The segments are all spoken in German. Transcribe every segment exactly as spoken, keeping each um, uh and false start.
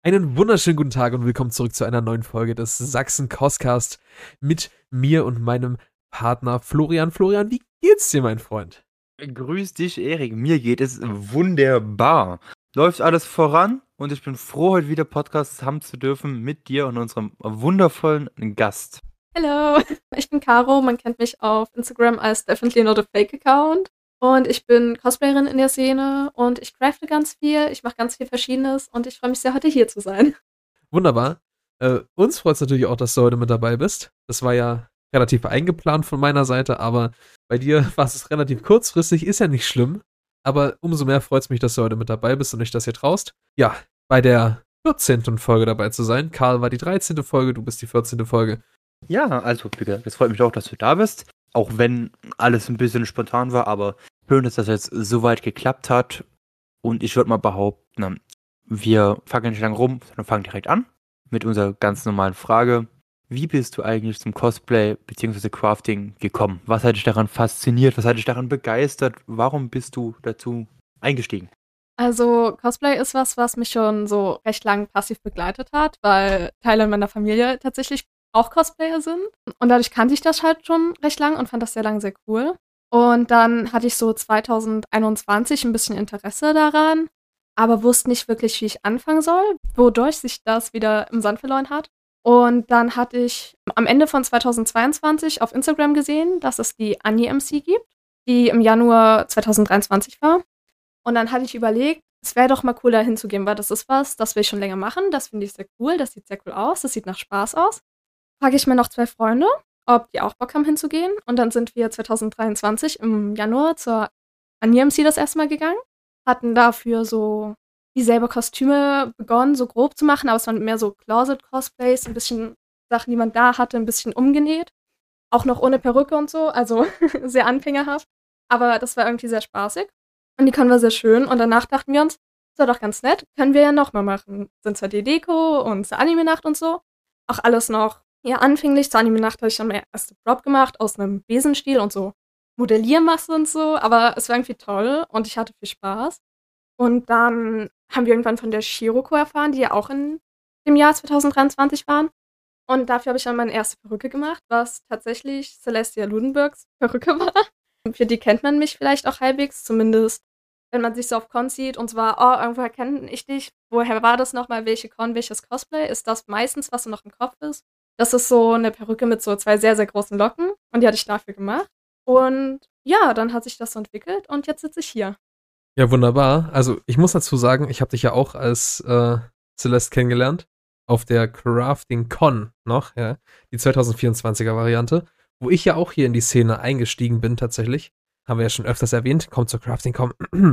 Einen wunderschönen guten Tag und willkommen zurück zu einer neuen Folge des Sachsen Coscast mit mir und meinem Partner Florian. Florian, wie geht's dir, mein Freund? Grüß dich, Erik. Mir geht es wunderbar. Läuft alles voran und ich bin froh, heute wieder Podcasts haben zu dürfen mit dir und unserem wundervollen Gast. Hallo, ich bin Caro. Man kennt mich auf Instagram als Definitely Not a Fake Account. Und ich bin Cosplayerin in der Szene und ich crafte ganz viel. Ich mache ganz viel Verschiedenes und ich freue mich sehr, heute hier zu sein. Wunderbar. Äh, uns freut es natürlich auch, dass du heute mit dabei bist. Das war ja relativ eingeplant von meiner Seite, aber bei dir war es relativ kurzfristig, ist ja nicht schlimm. Aber umso mehr freut es mich, dass du heute mit dabei bist und dich das hier traust. Ja, bei der vierzehnten Folge dabei zu sein. Karl war die dreizehnte Folge, du bist die vierzehnte Folge. Ja, also, wie gesagt, es freut mich auch, dass du da bist. Auch wenn alles ein bisschen spontan war, aber schön, dass das jetzt so weit geklappt hat. Und ich würde mal behaupten, wir fangen nicht lange rum, sondern fangen direkt an mit unserer ganz normalen Frage. Wie bist du eigentlich zum Cosplay bzw. Crafting gekommen? Was hat dich daran fasziniert? Was hat dich daran begeistert? Warum bist du dazu eingestiegen? Also Cosplay ist was, was mich schon so recht lang passiv begleitet hat, weil Teile meiner Familie tatsächlich auch Cosplayer sind. Und dadurch kannte ich das halt schon recht lang und fand das sehr lang sehr cool. Und dann hatte ich so zwanzig einundzwanzig ein bisschen Interesse daran, aber wusste nicht wirklich, wie ich anfangen soll, wodurch sich das wieder im Sand verloren hat. Und dann hatte ich am Ende von zweitausendzweiundzwanzig auf Instagram gesehen, dass es die Annie M C gibt, die im Januar zweitausenddreiundzwanzig war. Und dann hatte ich überlegt, es wäre doch mal cool, da hinzugehen, weil das ist was, das will ich schon länger machen. Das finde ich sehr cool, das sieht sehr cool aus, das sieht nach Spaß aus. Frage ich mir noch zwei Freunde, ob die auch Bock haben hinzugehen. Und dann sind wir zweitausenddreiundzwanzig im Januar zur Annie M C das erste Mal gegangen. Hatten dafür so dieselbe Kostüme begonnen, so grob zu machen, aber es waren mehr so Closet-Cosplays, ein bisschen Sachen, die man da hatte, ein bisschen umgenäht. Auch noch ohne Perücke und so, also sehr anfängerhaft. Aber das war irgendwie sehr spaßig. Und die Con war sehr schön. Und danach dachten wir uns, das war doch ganz nett, können wir ja nochmal machen. Sind zwar die Deko und zur Anime-Nacht und so. Auch alles noch ja anfänglich. Zur Anime-Nacht habe ich dann meine erste Prop gemacht aus einem Besenstiel und so Modelliermasse und so. Aber es war irgendwie toll und ich hatte viel Spaß. Und dann haben wir irgendwann von der Shiroko erfahren, die ja auch in dem Jahr zweitausenddreiundzwanzig waren. Und dafür habe ich dann meine erste Perücke gemacht, was tatsächlich Celestia Ludenbergs Perücke war. Für die kennt man mich vielleicht auch halbwegs, zumindest wenn man sich so auf Con sieht und zwar, oh, irgendwoher kenne ich dich, woher war das nochmal, welche Con, welches Cosplay, ist das meistens, was so noch im Kopf ist. Das ist so eine Perücke mit so zwei sehr, sehr großen Locken und die hatte ich dafür gemacht. Und ja, dann hat sich das so entwickelt und jetzt sitze ich hier. Ja, wunderbar. Also ich muss dazu sagen, ich habe dich ja auch als äh, Celeste kennengelernt, auf der Crafting Con noch, ja, die zweitausendvierundzwanziger Variante, wo ich ja auch hier in die Szene eingestiegen bin tatsächlich. Haben wir ja schon öfters erwähnt, kommt zur Crafting Con.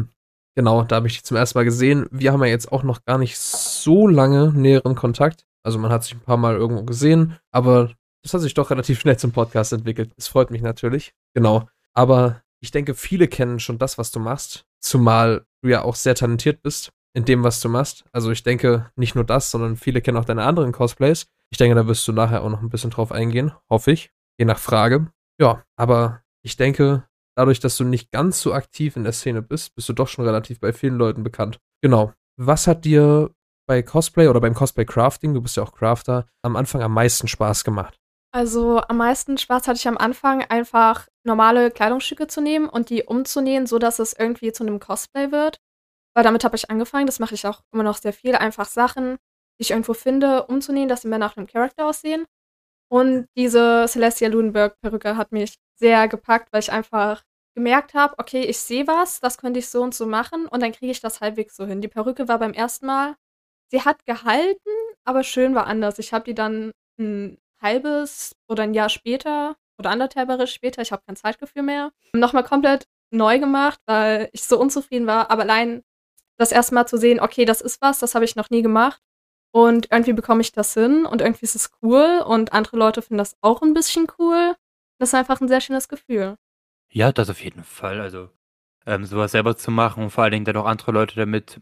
Genau, da habe ich dich zum ersten Mal gesehen. Wir haben ja jetzt auch noch gar nicht so lange näheren Kontakt. Also man hat sich ein paar Mal irgendwo gesehen, aber das hat sich doch relativ schnell zum Podcast entwickelt. Es freut mich natürlich. Genau. Aber ich denke, viele kennen schon das, was du machst, zumal du ja auch sehr talentiert bist in dem, was du machst. Also ich denke, nicht nur das, sondern viele kennen auch deine anderen Cosplays. Ich denke, da wirst du nachher auch noch ein bisschen drauf eingehen, hoffe ich, je nach Frage. Ja, aber ich denke, dadurch, dass du nicht ganz so aktiv in der Szene bist, bist du doch schon relativ bei vielen Leuten bekannt. Genau. Was hat dir bei Cosplay oder beim Cosplay-Crafting, du bist ja auch Crafter, am Anfang am meisten Spaß gemacht? Also am meisten Spaß hatte ich am Anfang, einfach normale Kleidungsstücke zu nehmen und die umzunähen, sodass es irgendwie zu einem Cosplay wird. Weil damit habe ich angefangen, das mache ich auch immer noch sehr viel. Einfach Sachen, die ich irgendwo finde, umzunähen, dass sie mehr nach einem Charakter aussehen. Und diese Celestia Ludenberg-Perücke hat mich sehr gepackt, weil ich einfach gemerkt habe, okay, ich sehe was, das könnte ich so und so machen und dann kriege ich das halbwegs so hin. Die Perücke war beim ersten Mal, sie hat gehalten, aber schön war anders. Ich habe die dann ein halbes oder ein Jahr später oder anderthalb Jahre später, ich habe kein Zeitgefühl mehr, nochmal komplett neu gemacht, weil ich so unzufrieden war. Aber allein das erste Mal zu sehen, okay, das ist was, das habe ich noch nie gemacht. Und irgendwie bekomme ich das hin und irgendwie ist es cool und andere Leute finden das auch ein bisschen cool. Das ist einfach ein sehr schönes Gefühl. Ja, das auf jeden Fall. Also ähm, sowas selber zu machen und vor allen Dingen dann auch andere Leute damit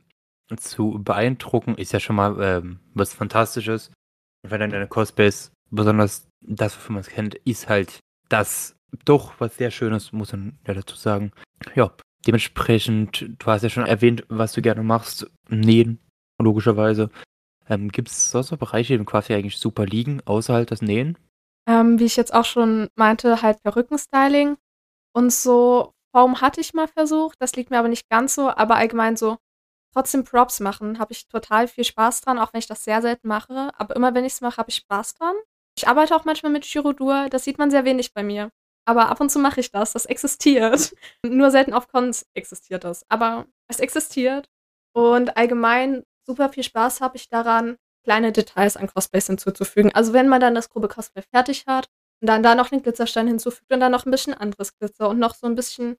zu beeindrucken, ist ja schon mal ähm, was Fantastisches. Und wenn dann deine Cosplays, besonders das, wofür man es kennt, ist halt das doch was sehr Schönes, muss man ja dazu sagen. Ja, dementsprechend, du hast ja schon erwähnt, was du gerne machst, nähen, logischerweise. Ähm, Gibt es sonst noch Bereiche, die im Craft eigentlich super liegen, außer halt das Nähen? Ähm, wie ich jetzt auch schon meinte, halt Perückenstyling und so Form hatte ich mal versucht, das liegt mir aber nicht ganz so, aber allgemein so trotzdem Props machen, habe ich total viel Spaß dran, auch wenn ich das sehr selten mache, aber immer wenn ich es mache, habe ich Spaß dran. Ich arbeite auch manchmal mit Chirodur, das sieht man sehr wenig bei mir, aber ab und zu mache ich das, das existiert. Nur selten auf Cons existiert das, aber es existiert und allgemein super viel Spaß habe ich daran, kleine Details an Cosplays hinzuzufügen. Also wenn man dann das grobe Cosplay fertig hat und dann da noch einen Glitzerstein hinzufügt und dann noch ein bisschen anderes Glitzer und noch so ein bisschen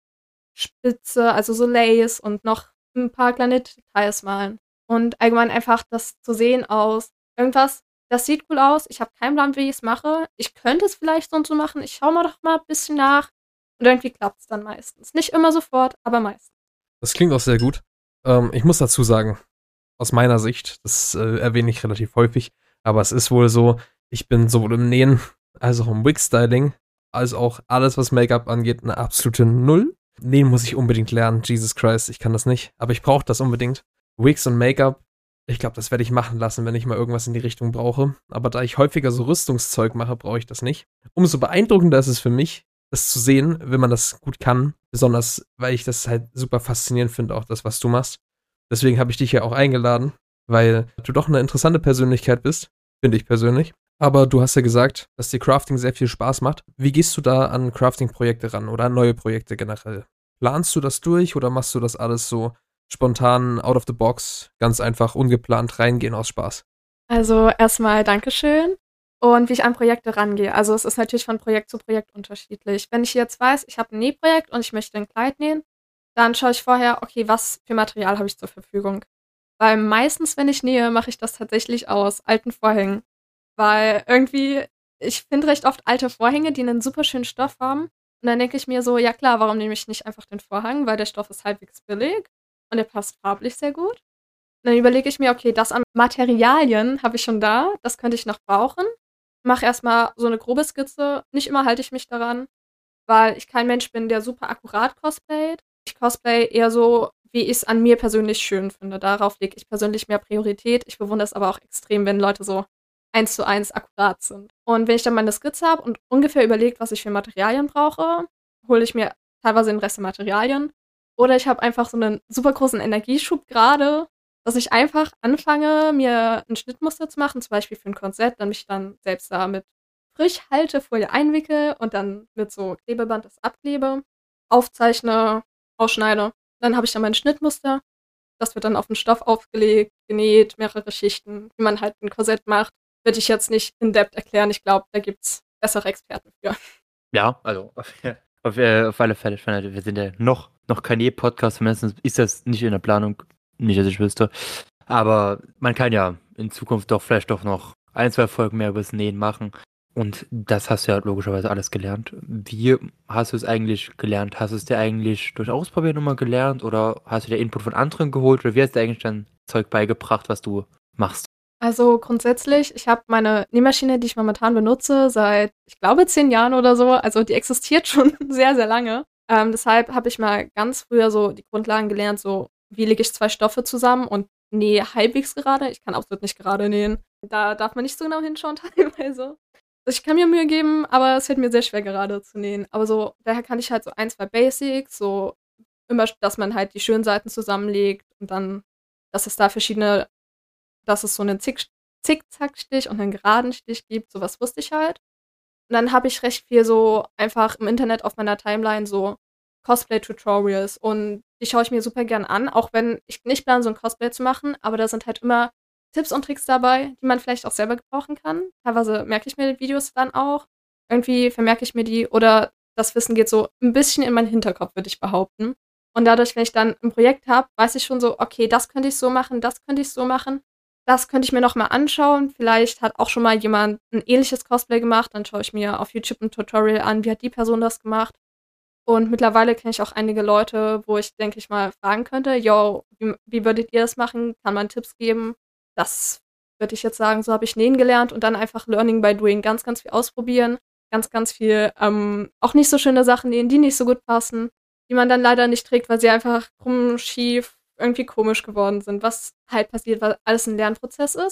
Spitze, also so Lace und noch ein paar kleine Details malen. Und allgemein einfach das zu sehen aus irgendwas, das sieht cool aus, ich habe keinen Plan, wie ich es mache. Ich könnte es vielleicht so und so machen, ich schaue mal doch mal ein bisschen nach und irgendwie klappt es dann meistens. Nicht immer sofort, aber meistens. Das klingt auch sehr gut. Ähm, ich muss dazu sagen, aus meiner Sicht, das äh, erwähne ich relativ häufig, aber es ist wohl so, ich bin sowohl im Nähen als auch im Wig-Styling, als auch alles, was Make-up angeht, eine absolute Null. Nähen muss ich unbedingt lernen, Jesus Christ, ich kann das nicht, aber ich brauche das unbedingt. Wigs und Make-up, ich glaube, das werde ich machen lassen, wenn ich mal irgendwas in die Richtung brauche, aber da ich häufiger so Rüstungszeug mache, brauche ich das nicht. Umso beeindruckender ist es für mich, das zu sehen, wenn man das gut kann, besonders, weil ich das halt super faszinierend finde, auch das, was du machst. Deswegen habe ich dich ja auch eingeladen, weil du doch eine interessante Persönlichkeit bist, finde ich persönlich. Aber du hast ja gesagt, dass dir Crafting sehr viel Spaß macht. Wie gehst du da an Crafting-Projekte ran oder an neue Projekte generell? Planst du das durch oder machst du das alles so spontan, out of the box, ganz einfach ungeplant reingehen aus Spaß? Also erstmal Dankeschön. Und wie ich an Projekte rangehe. Also es ist natürlich von Projekt zu Projekt unterschiedlich. Wenn ich jetzt weiß, ich habe ein Nähprojekt und ich möchte ein Kleid nähen, dann schaue ich vorher, okay, was für Material habe ich zur Verfügung. Weil meistens, wenn ich nähe, mache ich das tatsächlich aus alten Vorhängen. Weil irgendwie, ich finde recht oft alte Vorhänge, die einen super schönen Stoff haben. Und dann denke ich mir so, ja klar, warum nehme ich nicht einfach den Vorhang? Weil der Stoff ist halbwegs billig und der passt farblich sehr gut. Und dann überlege ich mir, okay, das an Materialien habe ich schon da, das könnte ich noch brauchen. Mache erstmal so eine grobe Skizze. Nicht immer halte ich mich daran, weil ich kein Mensch bin, der super akkurat cosplayt. Ich cosplay eher so, wie ich es an mir persönlich schön finde. Darauf lege ich persönlich mehr Priorität. Ich bewundere es aber auch extrem, wenn Leute so eins zu eins akkurat sind. Und wenn ich dann meine Skizze habe und ungefähr überlegt, was ich für Materialien brauche, hole ich mir teilweise den Rest der Materialien. Oder ich habe einfach so einen super großen Energieschub gerade, dass ich einfach anfange, mir ein Schnittmuster zu machen, zum Beispiel für ein Korsett, dann mich dann selbst da mit Frischhaltefolie einwickel und dann mit so Klebeband das abklebe, aufzeichne, ausschneide. Dann habe ich dann mein Schnittmuster. Das wird dann auf den Stoff aufgelegt, genäht, mehrere Schichten, wie man halt ein Korsett macht. Würde ich jetzt nicht in depth erklären. Ich glaube, da gibt's bessere Experten für. Ja, also auf, auf, äh, auf alle Fälle. Ich meine, wir sind ja noch, noch kein E-Podcast, zumindest ist das nicht in der Planung, nicht, dass ich wüsste. Aber man kann ja in Zukunft doch vielleicht doch noch ein, zwei Folgen mehr über das Nähen machen. Und das hast du ja logischerweise alles gelernt. Wie hast du es eigentlich gelernt? Hast du es dir eigentlich durch Ausprobieren nochmal gelernt oder hast du dir Input von anderen geholt? Oder wie hast du dir eigentlich dein Zeug beigebracht, was du machst? Also grundsätzlich, ich habe meine Nähmaschine, die ich momentan benutze, seit, ich glaube, zehn Jahren oder so. Also die existiert schon sehr, sehr lange. Ähm, deshalb habe ich mal ganz früher so die Grundlagen gelernt, so wie lege ich zwei Stoffe zusammen und nähe halbwegs gerade. Ich kann absolut nicht gerade nähen. Da darf man nicht so genau hinschauen teilweise. Also ich kann mir Mühe geben, aber es fällt mir sehr schwer, gerade zu nähen. Aber so, daher kann ich halt so ein, zwei Basics, so immer, dass man halt die schönen Seiten zusammenlegt und dann, dass es da verschiedene, dass es so einen Zick Zickzackstich und einen geraden Stich gibt, sowas wusste ich halt. Und dann habe ich recht viel so einfach im Internet auf meiner Timeline so Cosplay-Tutorials und die schaue ich mir super gern an, auch wenn ich nicht plane, so ein Cosplay zu machen, aber da sind halt immer Tipps und Tricks dabei, die man vielleicht auch selber gebrauchen kann. Teilweise merke ich mir die Videos dann auch. Irgendwie vermerke ich mir die oder das Wissen geht so ein bisschen in meinen Hinterkopf, würde ich behaupten. Und dadurch, wenn ich dann ein Projekt habe, weiß ich schon so, okay, das könnte ich so machen, das könnte ich so machen. Das könnte ich mir noch mal anschauen. Vielleicht hat auch schon mal jemand ein ähnliches Cosplay gemacht. Dann schaue ich mir auf YouTube ein Tutorial an, wie hat die Person das gemacht. Und mittlerweile kenne ich auch einige Leute, wo ich, denke ich mal, fragen könnte, yo, wie, wie würdet ihr das machen? Kann man Tipps geben? Das würde ich jetzt sagen, so habe ich nähen gelernt und dann einfach Learning by Doing, ganz, ganz viel ausprobieren, ganz, ganz viel ähm, auch nicht so schöne Sachen nähen, die nicht so gut passen, die man dann leider nicht trägt, weil sie einfach krumm, schief, irgendwie komisch geworden sind, was halt passiert, weil alles ein Lernprozess ist.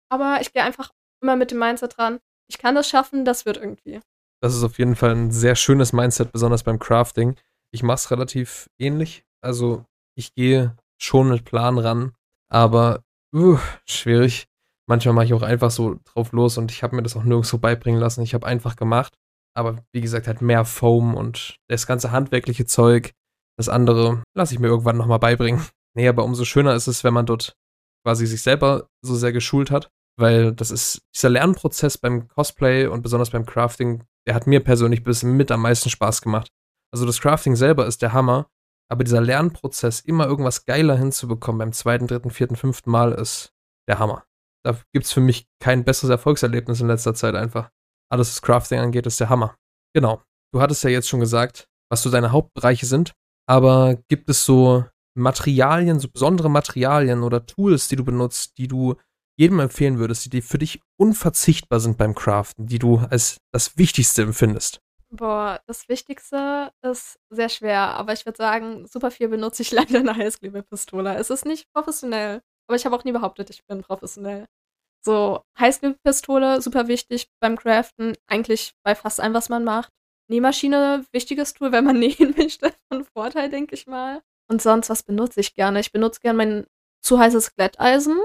Aber ich gehe einfach immer mit dem Mindset dran, ich kann das schaffen, das wird irgendwie. Das ist auf jeden Fall ein sehr schönes Mindset, besonders beim Crafting. Ich mache es relativ ähnlich. Also ich gehe schon mit Plan ran, aber uh, schwierig. Manchmal mache ich auch einfach so drauf los und ich habe mir das auch nirgendwo beibringen lassen. Ich habe einfach gemacht, aber wie gesagt, halt mehr Foam und das ganze handwerkliche Zeug. Das andere lasse ich mir irgendwann nochmal beibringen. Nee, aber umso schöner ist es, wenn man dort quasi sich selber so sehr geschult hat, weil das ist dieser Lernprozess beim Cosplay und besonders beim Crafting, der hat mir persönlich bis mit am meisten Spaß gemacht. Also das Crafting selber ist der Hammer, aber dieser Lernprozess, immer irgendwas geiler hinzubekommen beim zweiten, dritten, vierten, fünften Mal, ist der Hammer. Da gibt's für mich kein besseres Erfolgserlebnis in letzter Zeit einfach. Alles, was Crafting angeht, ist der Hammer. Genau. Du hattest ja jetzt schon gesagt, was so deine Hauptbereiche sind, aber gibt es so Materialien, so besondere Materialien oder Tools, die du benutzt, die du jedem empfehlen würdest, die für dich unverzichtbar sind beim Craften, die du als das Wichtigste empfindest? Boah, das Wichtigste ist sehr schwer, aber ich würde sagen, super viel benutze ich leider eine Heißklebepistole. Es ist nicht professionell, aber ich habe auch nie behauptet, ich bin professionell. So, Heißklebepistole, super wichtig beim Craften, eigentlich bei fast allem, was man macht. Nähmaschine, wichtiges Tool, wenn man nähen möchte, von Vorteil, denke ich mal. Und sonst, was benutze ich gerne? Ich benutze gerne mein zu heißes Glätteisen.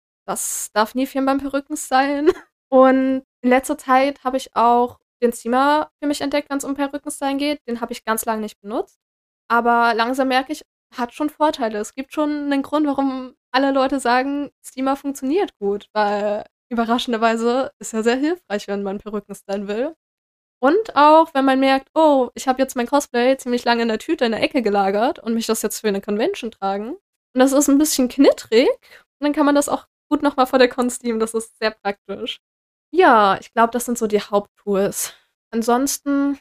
Das darf nie fehlen beim Perückenstylen. Und in letzter Zeit habe ich auch den Steamer für mich entdeckt, wenn es um Perückenstylen geht. Den habe ich ganz lange nicht benutzt. Aber langsam merke ich, hat schon Vorteile. Es gibt schon einen Grund, warum alle Leute sagen, Steamer funktioniert gut. Weil überraschenderweise ist er sehr hilfreich, wenn man Perücken stylen will. Und auch, wenn man merkt, oh, ich habe jetzt mein Cosplay ziemlich lange in der Tüte in der Ecke gelagert und mich das jetzt für eine Convention tragen. Und das ist ein bisschen knittrig. Und dann kann man das auch gut nochmal vor der Con steamen. Das ist sehr praktisch. Ja, ich glaube, das sind so die Haupttools. Ansonsten,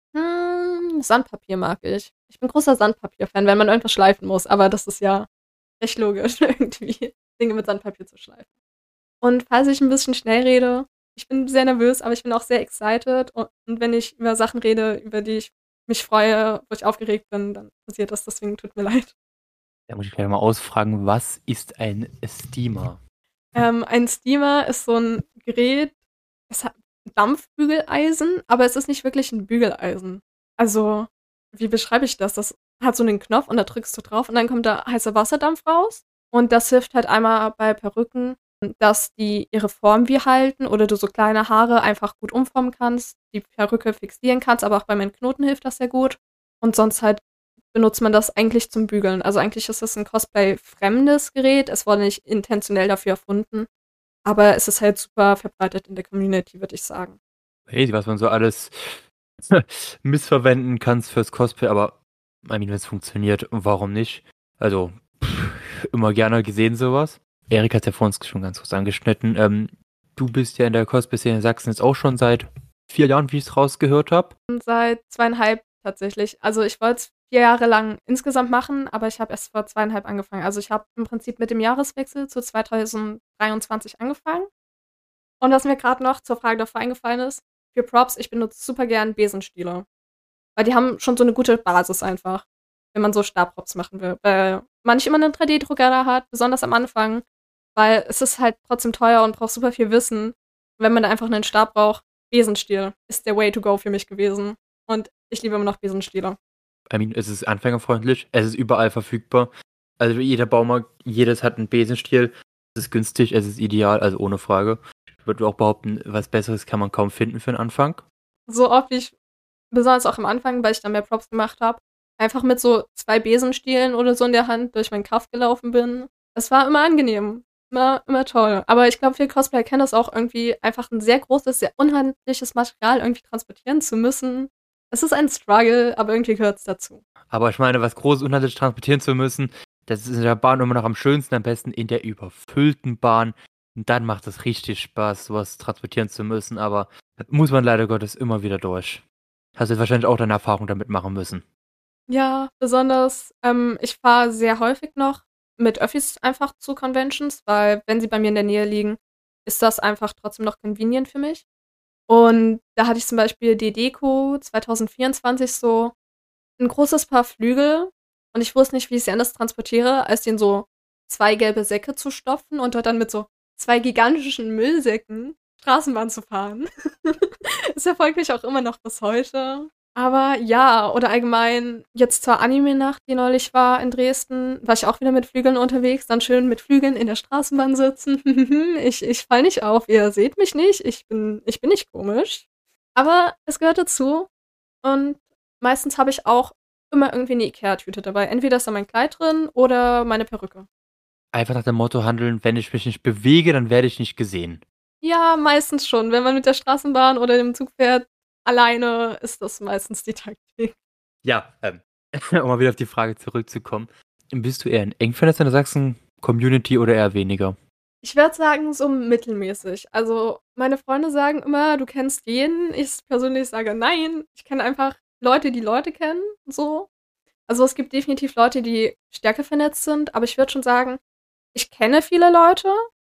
hm, Sandpapier mag ich. Ich bin großer Sandpapier-Fan, wenn man irgendwas schleifen muss. Aber das ist ja recht logisch, irgendwie Dinge mit Sandpapier zu schleifen. Und falls ich ein bisschen schnell rede, ich bin sehr nervös, aber ich bin auch sehr excited. Und, und wenn ich über Sachen rede, über die ich mich freue, wo ich aufgeregt bin, dann passiert das. Deswegen tut mir leid. Da muss ich gleich mal ausfragen, was ist ein Steamer? Ähm, ein Steamer ist so ein Gerät, es hat Dampfbügeleisen, aber es ist nicht wirklich ein Bügeleisen. Also, wie beschreibe ich das? Das hat so einen Knopf und da drückst du drauf und dann kommt da heißer Wasserdampf raus. Und das hilft halt einmal bei Perücken, dass die ihre Form wie halten oder du so kleine Haare einfach gut umformen kannst, die Perücke fixieren kannst, aber auch bei meinen Knoten hilft das sehr gut. Und sonst halt benutzt man das eigentlich zum Bügeln. Also eigentlich ist das ein Cosplay-fremdes Gerät. Es wurde nicht intentionell dafür erfunden. Aber es ist halt super verbreitet in der Community, würde ich sagen. Hey, was man so alles missverwenden kann fürs Cosplay, aber I mean, wenn es funktioniert, warum nicht? Also, pff, immer gerne gesehen sowas. Erik hat ja vor uns schon ganz kurz angeschnitten. Ähm, du bist ja in der Cosplay-Szene in Sachsen jetzt auch schon seit vier Jahren, wie ich es rausgehört habe. Seit zweieinhalb tatsächlich. Also ich wollte es vier Jahre lang insgesamt machen, aber ich habe erst vor zweieinhalb angefangen. Also ich habe im Prinzip mit dem Jahreswechsel zu zwanzig dreiundzwanzig angefangen. Und was mir gerade noch zur Frage davor eingefallen ist, für Props, ich benutze super gern Besenstiele. Weil die haben schon so eine gute Basis einfach, wenn man so Stabprops machen will. Weil man nicht immer einen drei D-Drucker da hat, besonders am Anfang, weil es ist halt trotzdem teuer und braucht super viel Wissen. Und wenn man da einfach einen Stab braucht, Besenstiel ist der Way to go für mich gewesen. Und ich liebe immer noch Besenstiele. I mean, es ist anfängerfreundlich, es ist überall verfügbar. Also jeder Baumarkt, jedes hat einen Besenstiel. Es ist günstig, es ist ideal, also ohne Frage. Ich würde auch behaupten, was Besseres kann man kaum finden für den Anfang. So oft wie ich, besonders auch am Anfang, weil ich dann mehr Props gemacht habe, einfach mit so zwei Besenstielen oder so in der Hand durch meinen Kaff gelaufen bin. Es war immer angenehm, immer, immer toll. Aber ich glaube, viele Cosplayer kennen das auch irgendwie, einfach ein sehr großes, sehr unhandliches Material irgendwie transportieren zu müssen. Es ist ein Struggle, aber irgendwie gehört es dazu. Aber ich meine, was Großes unhandlich transportieren zu müssen, das ist in der Bahn immer noch am schönsten, am besten in der überfüllten Bahn. Und dann macht es richtig Spaß, sowas transportieren zu müssen, aber muss man leider Gottes immer wieder durch. Hast du jetzt wahrscheinlich auch deine Erfahrung damit machen müssen. Ja, besonders, ähm, ich fahre sehr häufig noch mit Öffis einfach zu Conventions, weil wenn sie bei mir in der Nähe liegen, ist das einfach trotzdem noch convenient für mich. Und da hatte ich zum Beispiel die Deko zwanzig vierundzwanzig so ein großes Paar Flügel und ich wusste nicht, wie ich sie anders transportiere, als den so zwei gelbe Säcke zu stopfen und dort dann mit so zwei gigantischen Müllsäcken Straßenbahn zu fahren. Das verfolgt mich auch immer noch bis heute. Aber ja, oder allgemein jetzt zur Anime-Nacht, die neulich war in Dresden, war ich auch wieder mit Flügeln unterwegs, dann schön mit Flügeln in der Straßenbahn sitzen. ich ich fall nicht auf, ihr seht mich nicht, ich bin, ich bin nicht komisch. Aber es gehört dazu und meistens habe ich auch immer irgendwie eine Ikea-Tüte dabei. Entweder ist da mein Kleid drin oder meine Perücke. Einfach nach dem Motto handeln, wenn ich mich nicht bewege, dann werde ich nicht gesehen. Ja, meistens schon. Wenn man mit der Straßenbahn oder dem Zug fährt, alleine ist das meistens die Taktik. Ja, ähm, um mal wieder auf die Frage zurückzukommen. Bist du eher ein eng vernetzter Sachsen-Community oder eher weniger? Ich würde sagen, so mittelmäßig. Also, meine Freunde sagen immer, du kennst jeden. Ich persönlich sage, nein, ich kenne einfach Leute, die Leute kennen, so. Also, es gibt definitiv Leute, die stärker vernetzt sind, aber ich würde schon sagen, ich kenne viele Leute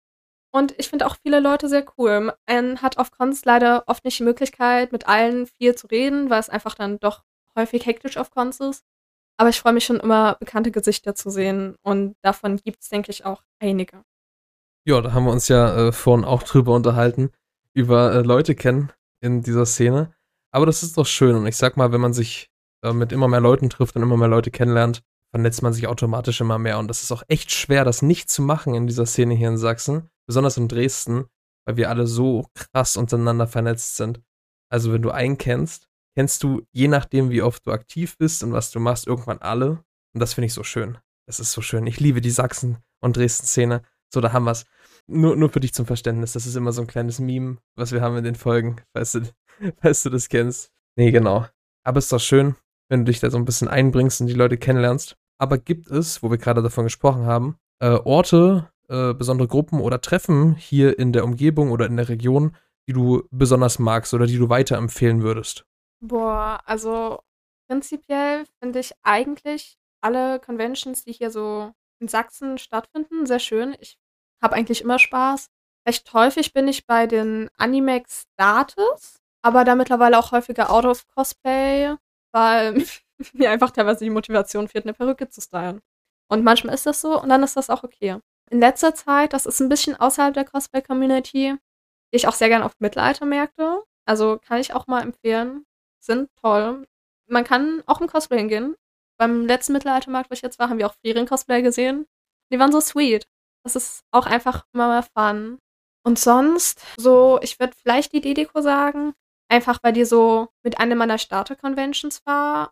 und ich finde auch viele Leute sehr cool. Man hat auf Cons leider oft nicht die Möglichkeit, mit allen viel zu reden, weil es einfach dann doch häufig hektisch auf Cons ist. Aber ich freue mich schon immer, bekannte Gesichter zu sehen und davon gibt es, denke ich, auch einige. Ja, da haben wir uns ja äh, vorhin auch drüber unterhalten, über äh, Leute kennen in dieser Szene. Aber das ist doch schön. Und ich sag mal, wenn man sich äh, mit immer mehr Leuten trifft und immer mehr Leute kennenlernt, vernetzt man sich automatisch immer mehr. Und das ist auch echt schwer, das nicht zu machen in dieser Szene hier in Sachsen. Besonders in Dresden, weil wir alle so krass untereinander vernetzt sind. Also wenn du einen kennst, kennst du, je nachdem, wie oft du aktiv bist und was du machst, irgendwann alle. Und das finde ich so schön. Das ist so schön. Ich liebe die Sachsen- und Dresden-Szene. So, da haben wir es. Nur, nur für dich zum Verständnis. Das ist immer so ein kleines Meme, was wir haben in den Folgen, falls du, falls du das kennst. Nee, genau. Aber es ist doch schön, wenn du dich da so ein bisschen einbringst und die Leute kennenlernst. Aber gibt es, wo wir gerade davon gesprochen haben, äh, Orte, äh, besondere Gruppen oder Treffen hier in der Umgebung oder in der Region, die du besonders magst oder die du weiterempfehlen würdest? Boah, also prinzipiell finde ich eigentlich alle Conventions, die hier so in Sachsen stattfinden, sehr schön. Ich habe eigentlich immer Spaß. Recht häufig bin ich bei den Animex Dates, aber da mittlerweile auch häufiger out of Cosplay, weil mir einfach teilweise die Motivation fehlt, eine Perücke zu stylen. Und manchmal ist das so und dann ist das auch okay. In letzter Zeit, das ist ein bisschen außerhalb der Cosplay-Community, gehe ich auch sehr gern auf Mittelaltermärkte. Also kann ich auch mal empfehlen. Sind toll. Man kann auch im Cosplay hingehen. Beim letzten Mittelaltermarkt, wo ich jetzt war, haben wir auch Frieren-Cosplay gesehen. Die waren so sweet. Das ist auch einfach immer mal fun. Und sonst, so, ich würde vielleicht die Dedeko sagen. Einfach, weil die so mit einer meiner Starter-Conventions war.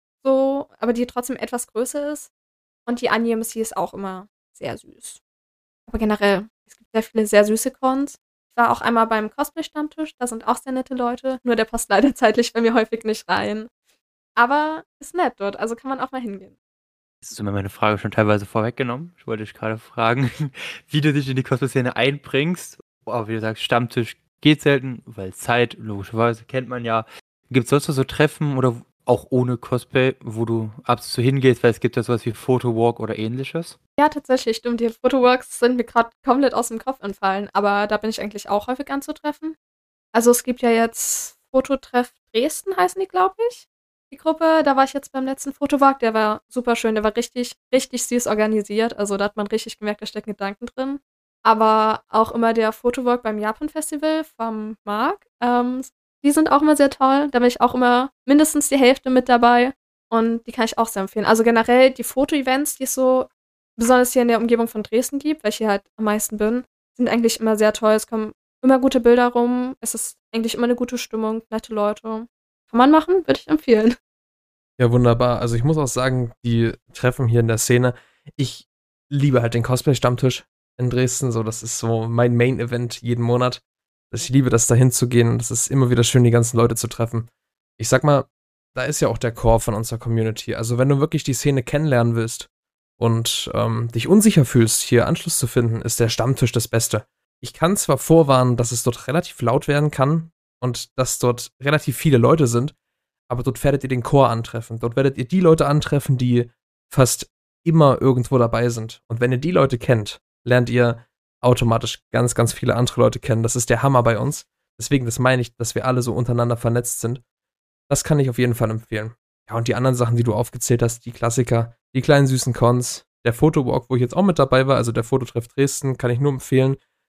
So, aber die trotzdem etwas größer ist. Und die Anime ist auch immer sehr süß. Aber generell, es gibt sehr viele sehr süße Cons. Ich war auch einmal beim Cosplay-Stammtisch. Da sind auch sehr nette Leute. Nur der passt leider zeitlich bei mir häufig nicht rein. Aber ist nett dort, also kann man auch mal hingehen. Das ist immer meine Frage schon teilweise vorweggenommen. Ich wollte dich gerade fragen, wie du dich in die Cosplay-Szene einbringst. Aber wie du sagst, Stammtisch geht selten, weil Zeit, logischerweise, kennt man ja. Gibt es sonst noch so Treffen oder auch ohne Cosplay, wo du ab und zu hingehst, weil es gibt ja sowas wie Photowalk oder ähnliches? Ja, tatsächlich, stimmt. Die Photowalks sind mir gerade komplett aus dem Kopf entfallen. Aber da bin ich eigentlich auch häufig anzutreffen. Also es gibt ja jetzt Fototreff Dresden, heißen die, glaube ich. Die Gruppe, da war ich jetzt beim letzten Fotowalk, der war super schön, der war richtig, richtig süß organisiert, also da hat man richtig gemerkt, da stecken Gedanken drin. Aber auch immer der Fotowalk beim Japan-Festival vom Marc, ähm, die sind auch immer sehr toll, da bin ich auch immer mindestens die Hälfte mit dabei und die kann ich auch sehr empfehlen. Also generell die Foto-Events, die es so besonders hier in der Umgebung von Dresden gibt, weil ich hier halt am meisten bin, sind eigentlich immer sehr toll, es kommen immer gute Bilder rum, es ist eigentlich immer eine gute Stimmung, nette Leute. Kann man machen, würde ich empfehlen. Ja, wunderbar. Also ich muss auch sagen, die Treffen hier in der Szene, ich liebe halt den Cosplay-Stammtisch in Dresden. So, das ist so mein Main-Event jeden Monat. Ich liebe das, da hinzugehen und es ist immer wieder schön, die ganzen Leute zu treffen. Ich sag mal, da ist ja auch der Core von unserer Community. Also wenn du wirklich die Szene kennenlernen willst und ähm, dich unsicher fühlst, hier Anschluss zu finden, ist der Stammtisch das Beste. Ich kann zwar vorwarnen, dass es dort relativ laut werden kann, und dass dort relativ viele Leute sind, aber dort werdet ihr den Chor antreffen. Dort werdet ihr die Leute antreffen, die fast immer irgendwo dabei sind. Und wenn ihr die Leute kennt, lernt ihr automatisch ganz, ganz viele andere Leute kennen. Das ist der Hammer bei uns. Deswegen, das meine ich, dass wir alle so untereinander vernetzt sind. Das kann ich auf jeden Fall empfehlen. Ja, und die anderen Sachen, die du aufgezählt hast, die Klassiker, die kleinen süßen Cons, der Fotowalk, wo ich jetzt auch mit dabei war, also der Fototreff Dresden, kann ich nur empfehlen.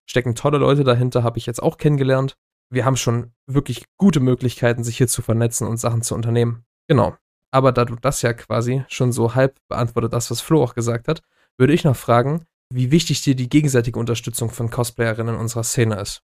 stecken tolle Leute dahinter, habe ich jetzt auch kennengelernt. Wir haben schon wirklich gute Möglichkeiten, sich hier zu vernetzen und Sachen zu unternehmen. Genau. Aber da du das ja quasi schon so halb beantwortet hast, was Flo auch gesagt hat, würde ich noch fragen, wie wichtig dir die gegenseitige Unterstützung von Cosplayerinnen in unserer Szene ist.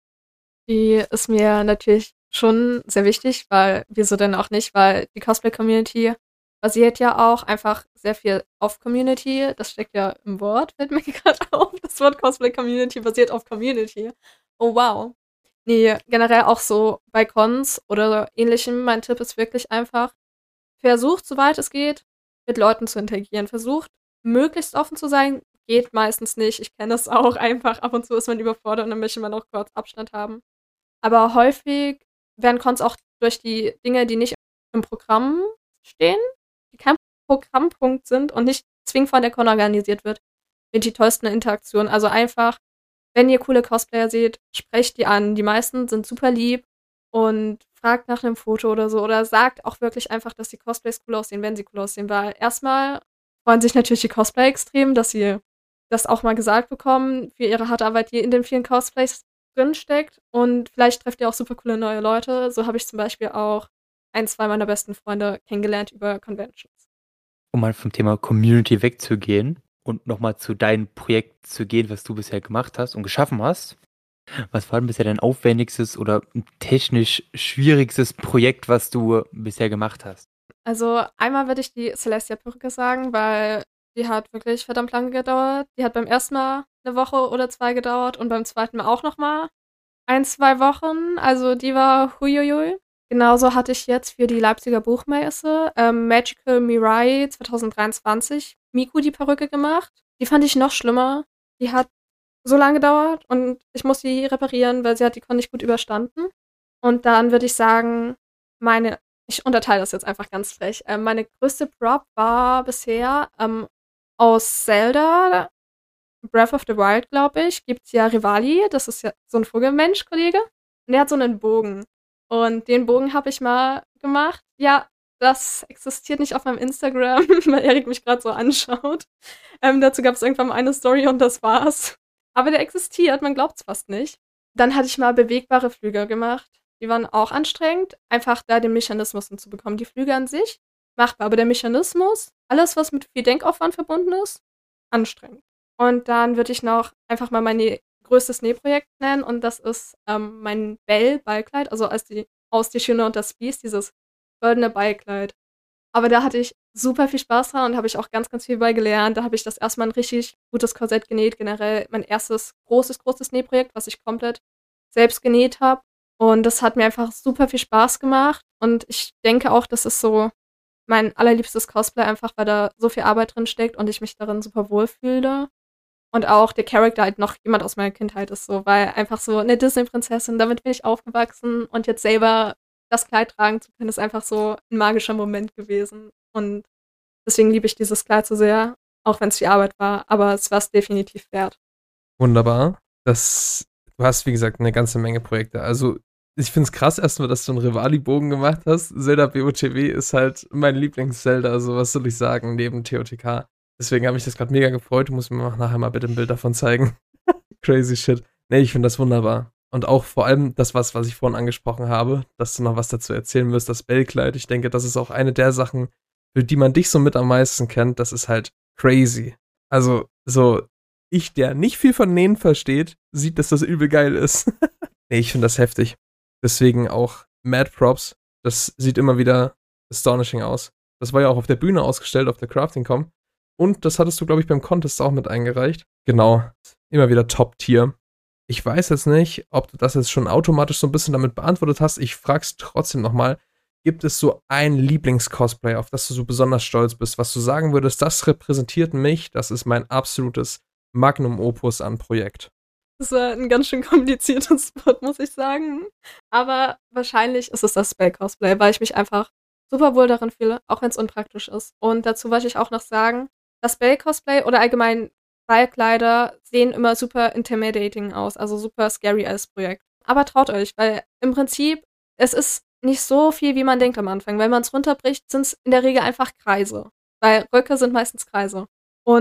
Die ist mir natürlich schon sehr wichtig, weil, wieso denn auch nicht, weil die Cosplay-Community basiert ja auch einfach sehr viel auf Community. Das steckt ja im Wort, fällt mir gerade auf. Das Wort Cosplay-Community basiert auf Community. Oh, wow. Nee, generell auch so bei Cons oder ähnlichem. Mein Tipp ist wirklich einfach, versucht, soweit es geht, mit Leuten zu interagieren. Versucht, möglichst offen zu sein. Geht meistens nicht. Ich kenne das auch einfach. Ab und zu ist man überfordert und dann möchte man auch kurz Abstand haben. Aber häufig werden Cons auch durch die Dinge, die nicht im Programm stehen, die kein Programmpunkt sind und nicht zwingend von der Con organisiert wird, mit die tollsten Interaktionen. Also einfach, wenn ihr coole Cosplayer seht, sprecht die an. Die meisten sind super lieb und fragt nach einem Foto oder so. Oder sagt auch wirklich einfach, dass die Cosplays cool aussehen, wenn sie cool aussehen. Weil erstmal freuen sich natürlich die Cosplayer extrem, dass sie das auch mal gesagt bekommen, für ihre harte Arbeit, die in den vielen Cosplays drinsteckt. Und vielleicht trefft ihr auch super coole neue Leute. So habe ich zum Beispiel auch ein, zwei meiner besten Freunde kennengelernt über Conventions. Um mal vom Thema Community wegzugehen und nochmal zu deinem Projekt zu gehen, was du bisher gemacht hast und geschaffen hast. Was war denn bisher dein aufwendigstes oder technisch schwierigstes Projekt, was du bisher gemacht hast? Also einmal würde ich die Celestia-Perücke sagen, weil die hat wirklich verdammt lange gedauert. Die hat beim ersten Mal eine Woche oder zwei gedauert und beim zweiten Mal auch nochmal ein, zwei Wochen. Also die war huiuiui. Genauso hatte ich jetzt für die Leipziger Buchmesse ähm, Magical Mirai zwanzig dreiundzwanzig Miku die Perücke gemacht. Die fand ich noch schlimmer. Die hat so lange gedauert und ich musste die reparieren, weil sie hat die Con nicht gut überstanden. Und dann würde ich sagen, meine, ich unterteile das jetzt einfach ganz frech. Ähm, meine größte Prop war bisher ähm, aus Zelda, Breath of the Wild, glaube ich, gibt es ja Rivali, das ist ja so ein Vogelmensch-Kollege. Und der hat so einen Bogen. Und den Bogen habe ich mal gemacht. Ja, das existiert nicht auf meinem Instagram, weil Erik mich gerade so anschaut. Ähm, dazu gab es irgendwann mal eine Story und das war's. Aber der existiert, man glaubt es fast nicht. Dann hatte ich mal bewegbare Flügel gemacht. Die waren auch anstrengend, einfach da den Mechanismus hinzubekommen. Die Flügel an sich machbar, aber der Mechanismus, alles, was mit viel Denkaufwand verbunden ist, anstrengend. Und dann würde ich noch einfach mal mein größtes Nähprojekt nennen und das ist ähm, mein Bell-Ballkleid, also als die, aus Die Schöne und das Biest, dieses goldene Ballkleid. Aber da hatte ich super viel Spaß dran und habe ich auch ganz, ganz viel bei gelernt. Da habe ich das erstmal ein richtig gutes Korsett genäht, generell mein erstes großes, großes Nähprojekt, was ich komplett selbst genäht habe. Und das hat mir einfach super viel Spaß gemacht und ich denke auch, das ist so mein allerliebstes Cosplay, einfach weil da so viel Arbeit drin steckt und ich mich darin super wohlfühle. Und auch der Charakter halt noch jemand aus meiner Kindheit ist so, weil einfach so eine Disney-Prinzessin, damit bin ich aufgewachsen und jetzt selber das Kleid tragen zu können, ist einfach so ein magischer Moment gewesen. Und deswegen liebe ich dieses Kleid so sehr, auch wenn es viel Arbeit war, aber es war es definitiv wert. Wunderbar. Das, du hast, wie gesagt, eine ganze Menge Projekte. Also, ich finde es krass erstmal, dass du einen Rivali-Bogen gemacht hast. Zelda B O T W ist halt mein Lieblings-Zelda, also was soll ich sagen, neben T O T K. Deswegen habe ich das gerade mega gefreut. Du musst mir nachher mal bitte ein Bild davon zeigen. Crazy shit. Nee, ich finde das wunderbar. Und auch vor allem das, was, was ich vorhin angesprochen habe, dass du noch was dazu erzählen wirst, das Bellkleid. Ich denke, das ist auch eine der Sachen, für die man dich so mit am meisten kennt. Das ist halt crazy. Also, so, ich, der nicht viel von Nähen versteht, sieht, dass das übel geil ist. Nee, ich finde das heftig. Deswegen auch Mad Props. Das sieht immer wieder astonishing aus. Das war ja auch auf der Bühne ausgestellt, auf der Crafting.com. Und das hattest du, glaube ich, beim Contest auch mit eingereicht. Genau. Immer wieder Top-Tier. Ich weiß jetzt nicht, ob du das jetzt schon automatisch so ein bisschen damit beantwortet hast. Ich frag's trotzdem nochmal. Gibt es so ein Lieblings-Cosplay, auf das du so besonders stolz bist, was du sagen würdest, das repräsentiert mich, das ist mein absolutes Magnum Opus an Projekt? Das ist ein ganz schön kompliziertes Wort, muss ich sagen. Aber wahrscheinlich ist es das Spell-Cosplay, weil ich mich einfach super wohl darin fühle, auch wenn es unpraktisch ist. Und dazu wollte ich auch noch sagen, das Spell-Cosplay oder allgemein Ballkleider sehen immer super intimidating aus, also super scary als Projekt. Aber traut euch, weil im Prinzip, es ist nicht so viel, wie man denkt am Anfang. Wenn man es runterbricht, sind es in der Regel einfach Kreise. Weil Röcke sind meistens Kreise. Und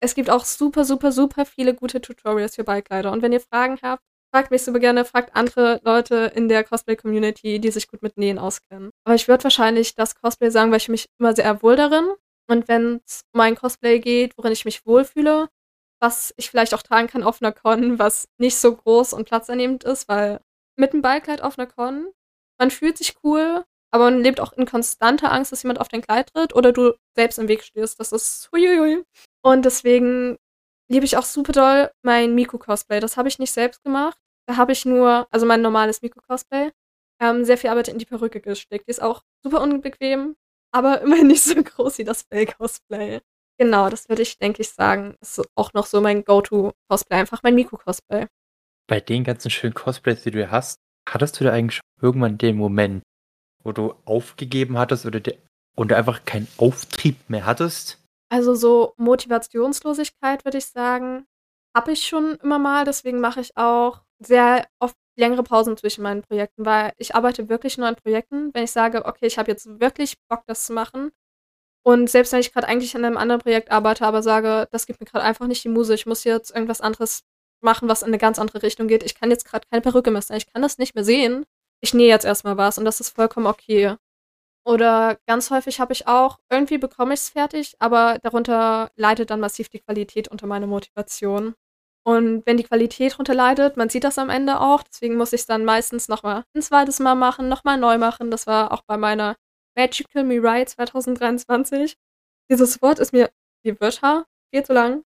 es gibt auch super, super, super viele gute Tutorials für Ballkleider. Und wenn ihr Fragen habt, fragt mich super gerne, fragt andere Leute in der Cosplay-Community, die sich gut mit Nähen auskennen. Aber ich würde wahrscheinlich das Cosplay sagen, weil ich mich immer sehr wohl darin. Und wenn es um ein Cosplay geht, worin ich mich wohlfühle, was ich vielleicht auch tragen kann auf einer Con, was nicht so groß und platzannehmend ist, weil mit einem Ballkleid auf einer Con, man fühlt sich cool, aber man lebt auch in konstanter Angst, dass jemand auf dein Kleid tritt oder du selbst im Weg stehst. Das ist huiuiui. Und deswegen liebe ich auch super doll mein Miku-Cosplay. Das habe ich nicht selbst gemacht. Da habe ich nur, also mein normales Miku-Cosplay, ähm, sehr viel Arbeit in die Perücke gesteckt. Die ist auch super unbequem, aber immerhin nicht so groß wie das Fell-Cosplay. Genau, das würde ich, denke ich, sagen. Ist so- auch noch so mein Go-To-Cosplay, einfach mein Miku-Cosplay. Bei den ganzen schönen Cosplays, die du hast, hattest du da eigentlich schon irgendwann den Moment, wo du aufgegeben hattest oder der, und du einfach keinen Auftrieb mehr hattest? Also so Motivationslosigkeit, würde ich sagen, habe ich schon immer mal. Deswegen mache ich auch sehr oft längere Pausen zwischen meinen Projekten, weil ich arbeite wirklich nur an Projekten. Wenn ich sage, okay, ich habe jetzt wirklich Bock, das zu machen. Und selbst wenn ich gerade eigentlich an einem anderen Projekt arbeite, aber sage, das gibt mir gerade einfach nicht die Muse, ich muss jetzt irgendwas anderes machen, was in eine ganz andere Richtung geht. Ich kann jetzt gerade keine Perücke mehr sein, ich kann das nicht mehr sehen. Ich nähe jetzt erstmal was und das ist vollkommen okay. Oder ganz häufig habe ich auch, irgendwie bekomme ich es fertig, aber darunter leidet dann massiv die Qualität unter meine Motivation. Und wenn die Qualität drunter leidet, man sieht das am Ende auch, deswegen muss ich es dann meistens nochmal ein zweites Mal machen, nochmal neu machen. Das war auch bei meiner Magical Mirai zwanzig dreiundzwanzig. Dieses Wort ist mir, die Wörter, viel zu lang.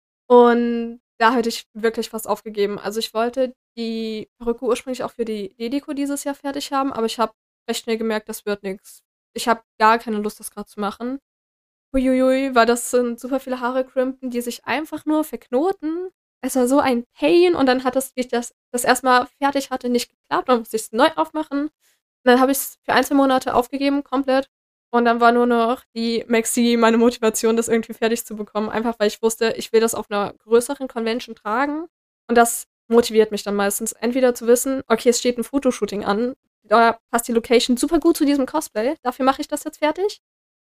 Und da hätte ich wirklich fast aufgegeben. Also ich wollte die Perücke ursprünglich auch für die Dedeko dieses Jahr fertig haben, aber ich habe recht schnell gemerkt, das wird nichts. Ich habe gar keine Lust, das gerade zu machen. Uiuiui, weil das sind super viele Haare crimpen, die sich einfach nur verknoten. Es war so ein Pain und dann hat das, wie ich das, das erstmal fertig hatte, nicht geklappt. Dann musste ich es neu aufmachen. Und dann habe ich es für ein, zwei Monate aufgegeben, komplett. Und dann war nur noch die Maxi meine Motivation, das irgendwie fertig zu bekommen. Einfach weil ich wusste, ich will das auf einer größeren Convention tragen. Und das motiviert mich dann meistens. Entweder zu wissen, okay, es steht ein Fotoshooting an, da passt die Location super gut zu diesem Cosplay, dafür mache ich das jetzt fertig.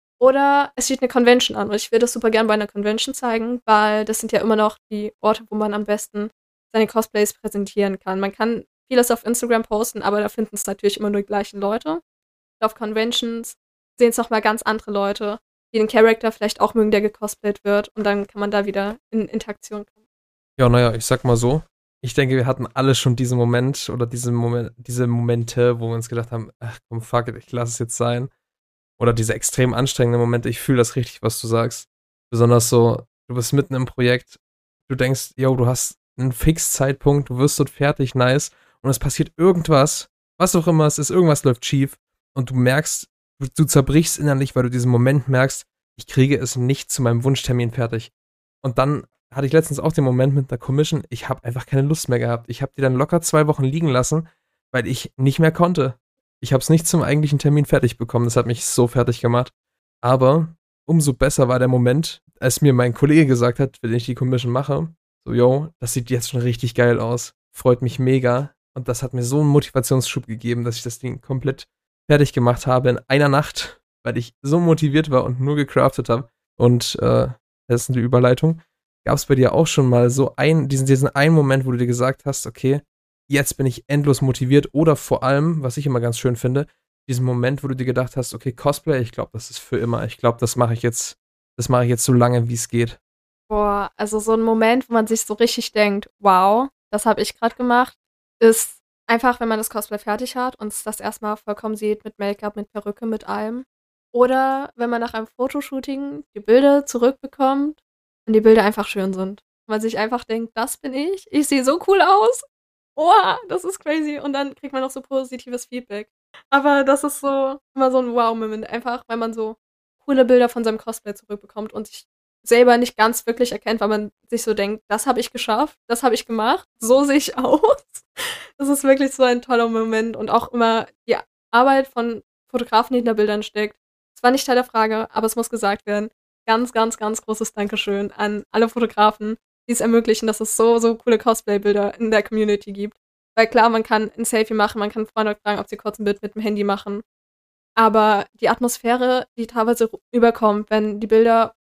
Oder es steht eine Convention an und ich will das super gern bei einer Convention zeigen, weil das sind ja immer noch die Orte, wo man am besten seine Cosplays präsentieren kann. Man kann vieles auf Instagram posten, aber da finden es natürlich immer nur die gleichen Leute. Auf Conventions sehen es nochmal ganz andere Leute, die den Charakter vielleicht auch mögen, der gecosplayt wird und dann kann man da wieder in Interaktion kommen. Ja, naja, ich sag mal so. Ich denke, wir hatten alle schon diesen Moment oder diese, Moment, diese Momente, wo wir uns gedacht haben, ach komm, fuck it, ich lass es jetzt sein. Oder diese extrem anstrengenden Momente, ich fühle das richtig, was du sagst. Besonders so, du bist mitten im Projekt, du denkst, yo, du hast einen Fixzeitpunkt, du wirst dort fertig, nice, und es passiert irgendwas, was auch immer es ist, irgendwas läuft schief und du merkst, du, du zerbrichst innerlich, weil du diesen Moment merkst, ich kriege es nicht zu meinem Wunschtermin fertig. Und dann hatte ich letztens auch den Moment mit einer Commission, ich habe einfach keine Lust mehr gehabt. Ich habe die dann locker zwei Wochen liegen lassen, weil ich nicht mehr konnte. Ich habe es nicht zum eigentlichen Termin fertig bekommen. Das hat mich so fertig gemacht. Aber umso besser war der Moment, als mir mein Kollege gesagt hat, wenn ich die Commission mache, so, yo, das sieht jetzt schon richtig geil aus. Freut mich mega. Und das hat mir so einen Motivationsschub gegeben, dass ich das Ding komplett fertig gemacht habe in einer Nacht, weil ich so motiviert war und nur gecraftet habe. Und äh, das ist eine Überleitung. Gab es bei dir auch schon mal so ein, diesen, diesen einen Moment, wo du dir gesagt hast, okay, jetzt bin ich endlos motiviert, oder vor allem, was ich immer ganz schön finde, diesen Moment, wo du dir gedacht hast, okay, Cosplay, ich glaube, das ist für immer. Ich glaube, das mache ich jetzt, das mache ich jetzt so lange, wie es geht. Boah, also so ein Moment, wo man sich so richtig denkt, wow, das habe ich gerade gemacht, ist einfach, wenn man das Cosplay fertig hat und es das erstmal vollkommen sieht mit Make-up, mit Perücke, mit allem. Oder wenn man nach einem Fotoshooting die Bilder zurückbekommt und die Bilder einfach schön sind. Man sich einfach denkt, das bin ich, ich sehe so cool aus. Oha, das ist crazy. Und dann kriegt man noch so positives Feedback. Aber das ist so immer so ein Wow-Moment. Einfach, weil man so coole Bilder von seinem Cosplay zurückbekommt und sich selber nicht ganz wirklich erkennt, weil man sich so denkt, das habe ich geschafft, das habe ich gemacht, so sehe ich aus. Das ist wirklich so ein toller Moment und auch immer die Arbeit von Fotografen, die hinter Bildern steckt. Das war nicht Teil der Frage, aber es muss gesagt werden. Ganz, ganz, ganz großes Dankeschön an alle Fotografen, die es ermöglichen, dass es so, so coole Cosplay-Bilder in der Community gibt. Weil klar, man kann ein Selfie machen, man kann Freunde fragen, ob sie kurz ein Bild mit dem Handy machen. Aber die Atmosphäre, die teilweise überkommt, wenn die Bilder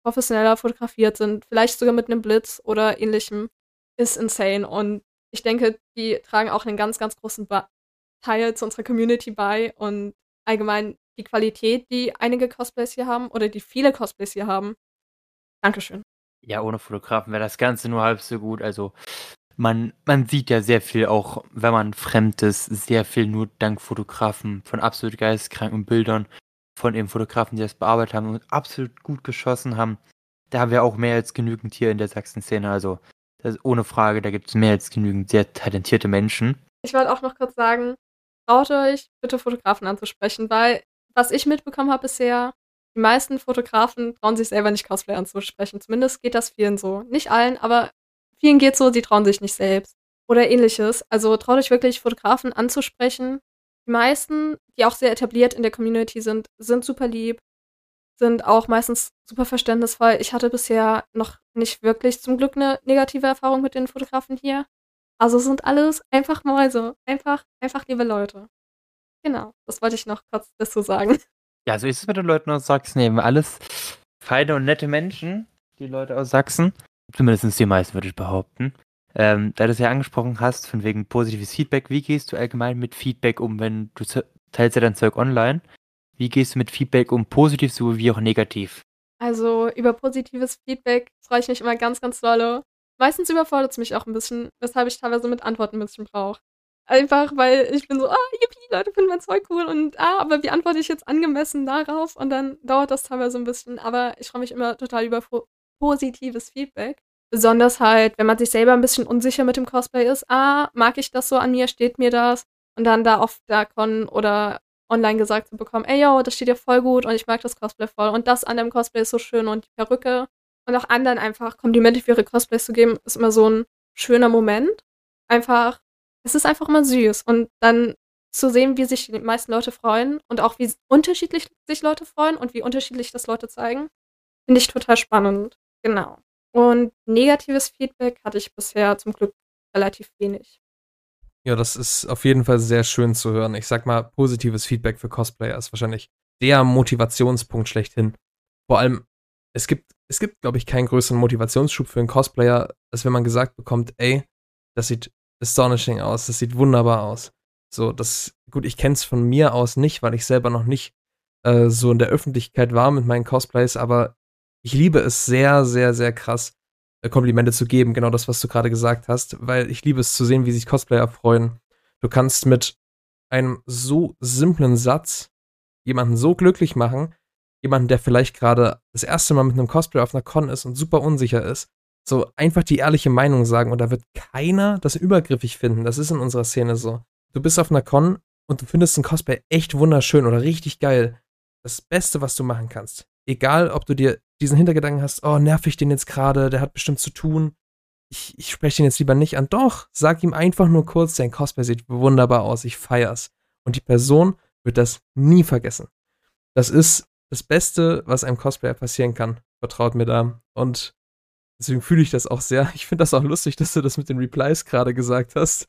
professioneller fotografiert sind, vielleicht sogar mit einem Blitz oder ähnlichem, ist insane. Und ich denke, die tragen auch einen ganz, ganz großen ba- Teil zu unserer Community bei und allgemein die Qualität, die einige Cosplays hier haben oder die viele Cosplays hier haben. Dankeschön. Ja, ohne Fotografen wäre das Ganze nur halb so gut. Also man, man sieht ja sehr viel, auch wenn man fremd ist, sehr viel nur dank Fotografen von absolut geisteskranken Bildern, von eben Fotografen, die das bearbeitet haben und absolut gut geschossen haben. Da haben wir auch mehr als genügend hier in der Sachsen-Szene. Also das ist ohne Frage, da gibt es mehr als genügend sehr talentierte Menschen. Ich wollte auch noch kurz sagen, traut euch bitte Fotografen anzusprechen, weil was ich mitbekommen habe bisher, die meisten Fotografen trauen sich selber nicht Cosplay anzusprechen. Zumindest geht das vielen so. Nicht allen, aber vielen geht so, sie trauen sich nicht selbst. Oder ähnliches. Also traut euch wirklich, Fotografen anzusprechen. Die meisten, die auch sehr etabliert in der Community sind, sind super lieb, sind auch meistens super verständnisvoll. Ich hatte bisher noch nicht wirklich zum Glück eine negative Erfahrung mit den Fotografen hier. Also es sind alles einfach Mäuse. Einfach, einfach liebe Leute. Genau, das wollte ich noch kurz dazu sagen. Ja, so ist es mit den Leuten aus Sachsen eben. Alles feine und nette Menschen, die Leute aus Sachsen. Zumindest die meisten, würde ich behaupten. Ähm, da du es ja angesprochen hast, von wegen positives Feedback, wie gehst du allgemein mit Feedback um, wenn du ze- teilst ja dein Zeug online? Wie gehst du mit Feedback um, positiv sowie auch negativ? Also über positives Feedback freue ich mich immer ganz, ganz dolle. Meistens überfordert es mich auch ein bisschen, weshalb ich teilweise mit Antworten ein bisschen brauche. Einfach, weil ich bin so, ah, yippie, Leute finden mein Zeug cool und ah, aber wie antworte ich jetzt angemessen darauf? Und dann dauert das teilweise ein bisschen, aber ich freue mich immer total über fo- positives Feedback. Besonders halt, wenn man sich selber ein bisschen unsicher mit dem Cosplay ist, ah, mag ich das so an mir, steht mir das? Und dann da auf der Con oder online gesagt zu bekommen, ey, yo, das steht dir voll gut und ich mag das Cosplay voll und das an dem Cosplay ist so schön und die Perücke. Und auch anderen einfach Komplimente für ihre Cosplays zu geben, ist immer so ein schöner Moment. Einfach, es ist einfach immer süß. Und dann zu sehen, wie sich die meisten Leute freuen und auch wie unterschiedlich sich Leute freuen und wie unterschiedlich das Leute zeigen, finde ich total spannend. Genau. Und negatives Feedback hatte ich bisher zum Glück relativ wenig. Ja, das ist auf jeden Fall sehr schön zu hören. Ich sag mal, positives Feedback für Cosplayer ist wahrscheinlich der Motivationspunkt schlechthin. Vor allem, es gibt, es gibt, glaube ich, keinen größeren Motivationsschub für einen Cosplayer, als wenn man gesagt bekommt, ey, das sieht astonishing aus, das sieht wunderbar aus. So, das, gut, ich kenne es von mir aus nicht, weil ich selber noch nicht äh, so in der Öffentlichkeit war mit meinen Cosplays, aber ich liebe es sehr, sehr, sehr krass, äh, Komplimente zu geben, genau das, was du gerade gesagt hast, weil ich liebe es zu sehen, wie sich Cosplayer freuen. Du kannst mit einem so simplen Satz jemanden so glücklich machen, jemanden, der vielleicht gerade das erste Mal mit einem Cosplay auf einer Con ist und super unsicher ist, so einfach die ehrliche Meinung sagen und da wird keiner das übergriffig finden. Das ist in unserer Szene so. Du bist auf einer Con und du findest ein Cosplay echt wunderschön oder richtig geil. Das Beste, was du machen kannst. Egal, ob du dir diesen Hintergedanken hast, oh, nerv ich den jetzt gerade, der hat bestimmt zu tun. Ich, ich spreche den jetzt lieber nicht an. Doch, sag ihm einfach nur kurz, dein Cosplay sieht wunderbar aus, ich feier's. Und die Person wird das nie vergessen. Das ist das Beste, was einem Cosplayer passieren kann. Vertraut mir da. Und deswegen fühle ich das auch sehr. Ich finde das auch lustig, dass du das mit den Replies gerade gesagt hast.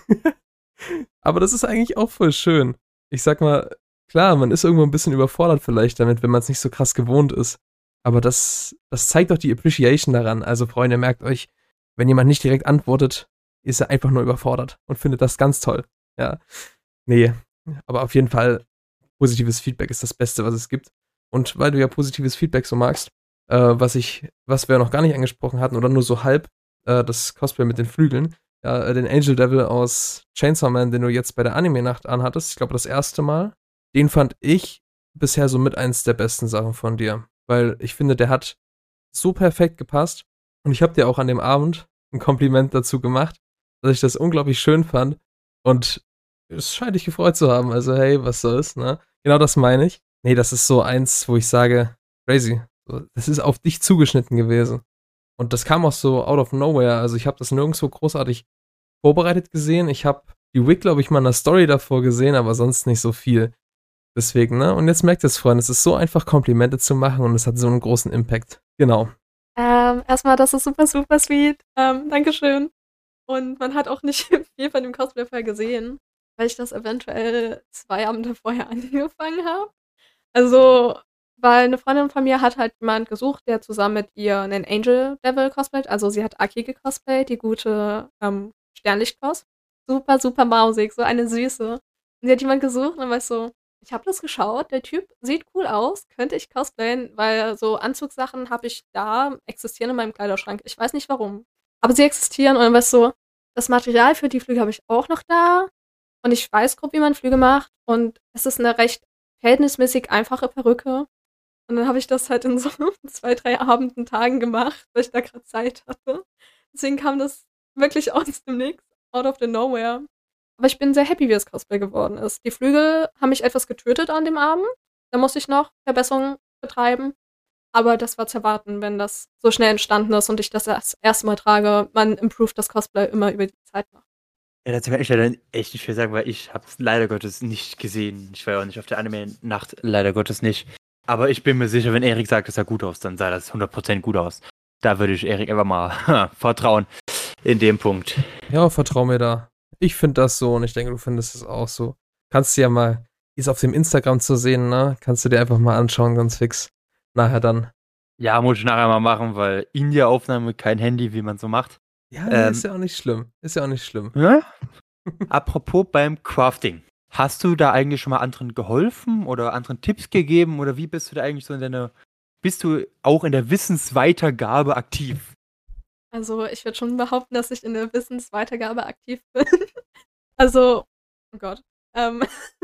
Aber das ist eigentlich auch voll schön. Ich sag mal, klar, man ist irgendwo ein bisschen überfordert vielleicht damit, wenn man es nicht so krass gewohnt ist. Aber das, das zeigt doch die Appreciation daran. Also, Freunde, merkt euch, wenn jemand nicht direkt antwortet, ist er einfach nur überfordert und findet das ganz toll. Ja. Nee, aber auf jeden Fall, positives Feedback ist das Beste, was es gibt. Und weil du ja positives Feedback so magst, äh, was ich, was wir noch gar nicht angesprochen hatten, oder nur so halb, äh, das Cosplay mit den Flügeln, ja, den Angel Devil aus Chainsaw Man, den du jetzt bei der Anime-Nacht anhattest, ich glaube das erste Mal, den fand ich bisher so mit eins der besten Sachen von dir. Weil ich finde, der hat so perfekt gepasst. Und ich habe dir auch an dem Abend ein Kompliment dazu gemacht, dass ich das unglaublich schön fand. Und es scheint dich gefreut zu haben. Also, hey, was soll's, ne? Genau das meine ich. Nee, das ist so eins, wo ich sage, crazy. Das ist auf dich zugeschnitten gewesen. Und das kam auch so out of nowhere. Also, ich habe das nirgendwo großartig vorbereitet gesehen. Ich habe die Wig, glaube ich, mal in der Story davor gesehen, aber sonst nicht so viel. Deswegen, ne? Und jetzt merkt ihr es, Freunde, es ist so einfach, Komplimente zu machen und es hat so einen großen Impact. Genau. Ähm, erstmal, das ist super, super sweet. Ähm, Dankeschön. Und man hat auch nicht viel von dem Cosplay vorher gesehen, weil ich das eventuell zwei Abende vorher angefangen habe. Also weil eine Freundin von mir hat halt jemand gesucht, der zusammen mit ihr einen Angel Devil cosplayt. Also sie hat Aki gecosplayt, die gute ähm, Sternlicht-Cos. Super, super mausig, so eine Süße. Und sie hat jemand gesucht und dann war ich so, ich habe das geschaut, der Typ sieht cool aus, könnte ich cosplayen, weil so Anzugssachen habe ich da, existieren in meinem Kleiderschrank. Ich weiß nicht warum. Aber sie existieren und dann war ich so, das Material für die Flüge habe ich auch noch da. Und ich weiß grob, wie man Flüge macht. Und es ist eine recht verhältnismäßig einfache Perücke. Und dann habe ich das halt in so zwei, drei Abenden, Tagen gemacht, weil ich da gerade Zeit hatte. Deswegen kam das wirklich aus dem Nix, out of the nowhere. Aber ich bin sehr happy, wie das Cosplay geworden ist. Die Flügel haben mich etwas getötet an dem Abend. Da musste ich noch Verbesserungen betreiben. Aber das war zu erwarten, wenn das so schnell entstanden ist und ich das das erste Mal trage. Man improved das Cosplay immer über die Zeit noch. Ja, dazu kann ich leider echt nicht viel sagen, weil ich habe es leider Gottes nicht gesehen. Ich war ja auch nicht auf der Anime-Nacht, leider Gottes nicht. Aber ich bin mir sicher, wenn Erik sagt, es sah gut aus, dann sah das hundert Prozent gut aus. Da würde ich Erik einfach mal vertrauen in dem Punkt. Ja, vertrau mir da. Ich finde das so und ich denke, du findest es auch so. Kannst du ja mal, ist auf dem Instagram zu sehen, ne? Kannst du dir einfach mal anschauen, ganz fix. Nachher dann. Ja, muss ich nachher mal machen, weil in der Aufnahme kein Handy, wie man so macht. Ja, Ähm, ist ja auch nicht schlimm. Ist ja auch nicht schlimm. Ja? Apropos beim Crafting. Hast du da eigentlich schon mal anderen geholfen oder anderen Tipps gegeben oder wie bist du da eigentlich so in deiner, bist du auch in der Wissensweitergabe aktiv? Also ich würde schon behaupten, dass ich in der Wissensweitergabe aktiv bin. Also, oh Gott. Ähm,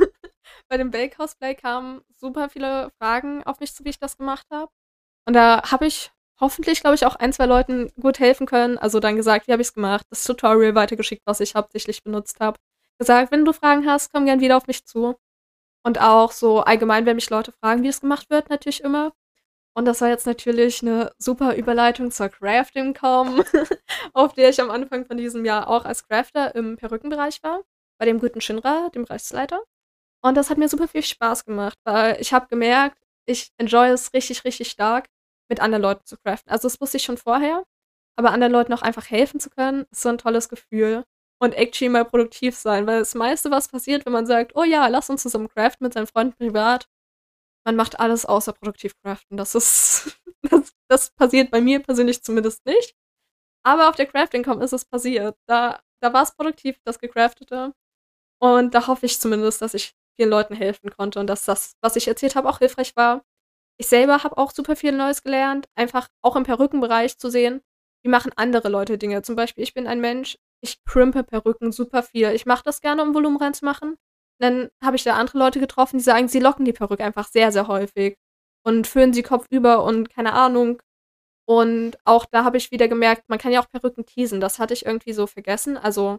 bei dem Bell-Cosplay kamen super viele Fragen auf mich zu, wie ich das gemacht habe. Und da habe ich hoffentlich, glaube ich, auch ein, zwei Leuten gut helfen können. Also dann gesagt, wie habe ich es gemacht, das Tutorial weitergeschickt, was ich hauptsächlich benutzt habe. Gesagt, wenn du Fragen hast, komm gern wieder auf mich zu. Und auch so allgemein, wenn mich Leute fragen, wie es gemacht wird, natürlich immer. Und das war jetzt natürlich eine super Überleitung zur Crafting-Com, auf der ich am Anfang von diesem Jahr auch als Crafter im Perückenbereich war, bei dem guten Shinra, dem Bereichsleiter. Und das hat mir super viel Spaß gemacht, weil ich habe gemerkt, ich enjoy es richtig, richtig stark, mit anderen Leuten zu craften. Also das wusste ich schon vorher, aber anderen Leuten auch einfach helfen zu können, ist so ein tolles Gefühl. Und actually mal produktiv sein, weil das meiste, was passiert, wenn man sagt, oh ja, lass uns zusammen craften mit seinen Freunden privat, man macht alles außer produktiv craften. Das ist, das, das passiert bei mir persönlich zumindest nicht. Aber auf der Crafting-Com ist es passiert. Da, da war es produktiv, das Gecraftete. Und da hoffe ich zumindest, dass ich vielen Leuten helfen konnte und dass das, was ich erzählt habe, auch hilfreich war. Ich selber habe auch super viel Neues gelernt, einfach auch im Perückenbereich zu sehen, wie machen andere Leute Dinge. Zum Beispiel, ich bin ein Mensch, ich crimpe Perücken super viel. Ich mache das gerne, um Volumen reinzumachen. Dann habe ich da andere Leute getroffen, die sagen, sie locken die Perücke einfach sehr, sehr häufig und föhnen sie kopfüber und keine Ahnung. Und auch da habe ich wieder gemerkt, man kann ja auch Perücken teasen. Das hatte ich irgendwie so vergessen. Also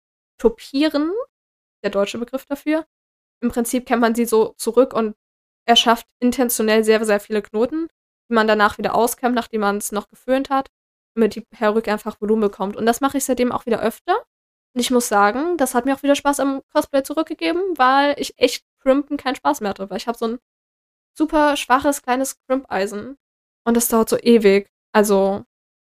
topieren, der deutsche Begriff dafür. Im Prinzip kennt man sie so zurück und erschafft intentionell sehr, sehr viele Knoten, die man danach wieder auskämmt, nachdem man es noch geföhnt hat, damit die Perücke einfach Volumen bekommt. Und das mache ich seitdem auch wieder öfter. Und ich muss sagen, das hat mir auch wieder Spaß am Cosplay zurückgegeben, weil ich echt Crimpen keinen Spaß mehr hatte. Weil ich habe so ein super schwaches, kleines Crimp-Eisen. Und das dauert so ewig. Also,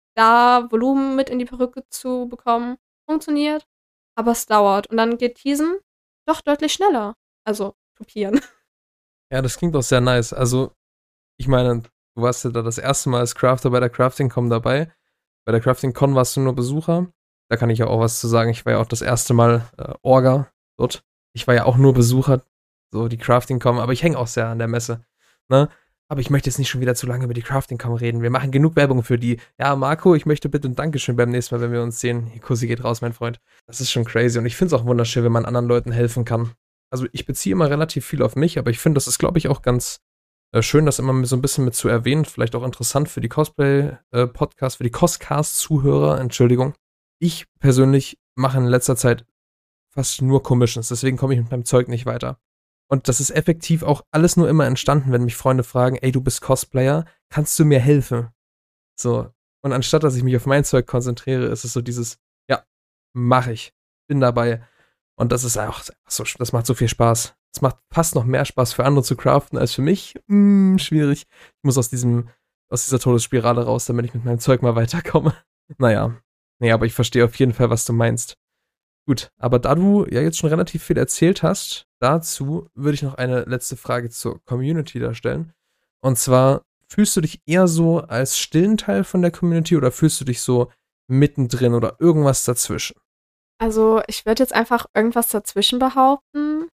da Volumen mit in die Perücke zu bekommen, funktioniert. Aber es dauert. Und dann geht Teasen doch deutlich schneller. Also, topieren. Ja, das klingt auch sehr nice. Also, ich meine, du warst ja da das erste Mal als Crafter bei der Crafting-Com dabei. Bei der Crafting-Con warst du nur Besucher. Da kann ich ja auch was zu sagen. Ich war ja auch das erste Mal äh, Orga dort. Ich war ja auch nur Besucher, so die Crafting-Com, aber ich hänge auch sehr an der Messe. Ne? Aber ich möchte jetzt nicht schon wieder zu lange über die Crafting-Com reden. Wir machen genug Werbung für die. Ja, Marco, ich möchte bitte ein Dankeschön beim nächsten Mal, wenn wir uns sehen. Die Kussi geht raus, mein Freund. Das ist schon crazy und ich finde es auch wunderschön, wenn man anderen Leuten helfen kann. Also ich beziehe immer relativ viel auf mich, aber ich finde, das ist, glaube ich, auch ganz äh, schön, das immer so ein bisschen mit zu erwähnen. Vielleicht auch interessant für die Cosplay-Podcasts, für die Coscast-Zuhörer, Entschuldigung. Ich persönlich mache in letzter Zeit fast nur Commissions, deswegen komme ich mit meinem Zeug nicht weiter. Und das ist effektiv auch alles nur immer entstanden, wenn mich Freunde fragen, ey, du bist Cosplayer, kannst du mir helfen? So. Und anstatt, dass ich mich auf mein Zeug konzentriere, ist es so dieses, ja, mache ich, bin dabei. Und das ist auch so, das macht so viel Spaß. Es macht fast noch mehr Spaß für andere zu craften als für mich. Hm, schwierig. Ich muss aus diesem, aus dieser Todesspirale raus, damit ich mit meinem Zeug mal weiterkomme. Naja. Nee, aber ich verstehe auf jeden Fall, was du meinst. Gut, aber da du ja jetzt schon relativ viel erzählt hast, dazu würde ich noch eine letzte Frage zur Community da stellen. Und zwar, fühlst du dich eher so als stillen Teil von der Community oder fühlst du dich so mittendrin oder irgendwas dazwischen? Also, ich würde jetzt einfach irgendwas dazwischen behaupten,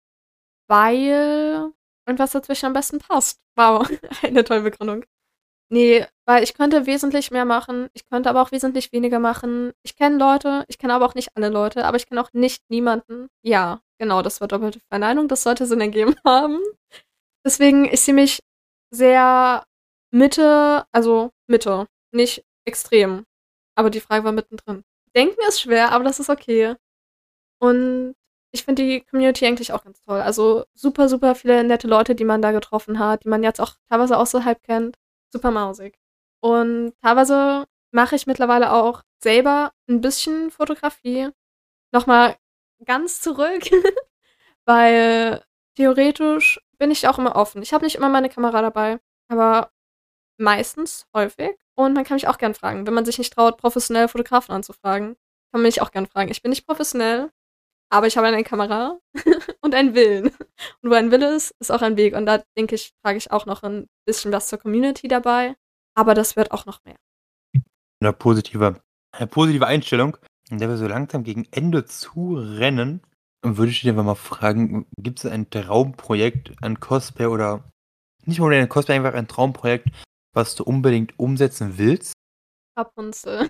weil irgendwas dazwischen am besten passt. Wow, eine tolle Begründung. Nee, weil ich könnte wesentlich mehr machen, ich könnte aber auch wesentlich weniger machen. Ich kenne Leute, ich kenne aber auch nicht alle Leute, aber ich kenne auch nicht niemanden. Ja, genau, das war doppelte Verneinung, das sollte Sinn ergeben haben. Deswegen, ich sehe mich sehr Mitte, also Mitte, nicht extrem. Aber die Frage war mittendrin. Denken ist schwer, aber das ist okay. Und ich finde die Community eigentlich auch ganz toll. Also super, super viele nette Leute, die man da getroffen hat, die man jetzt auch teilweise außerhalb kennt. Super mausig. Und teilweise mache ich mittlerweile auch selber ein bisschen Fotografie. Nochmal ganz zurück, weil theoretisch bin ich auch immer offen. Ich habe nicht immer meine Kamera dabei, aber meistens, häufig. Und man kann mich auch gern fragen. Wenn man sich nicht traut, professionell Fotografen anzufragen, kann man mich auch gern fragen. Ich bin nicht professionell, aber ich habe eine Kamera und einen Willen. Und wo ein Wille ist, ist auch ein Weg. Und da denke ich, trage ich auch noch ein bisschen was zur Community dabei. Aber das wird auch noch mehr. Eine positive, eine positive Einstellung, in der wir so langsam gegen Ende zu rennen. Und würde ich dich einfach mal fragen, gibt es ein Traumprojekt, ein Cosplay oder nicht unbedingt ein Cosplay, einfach ein Traumprojekt, was du unbedingt umsetzen willst? Rapunzel.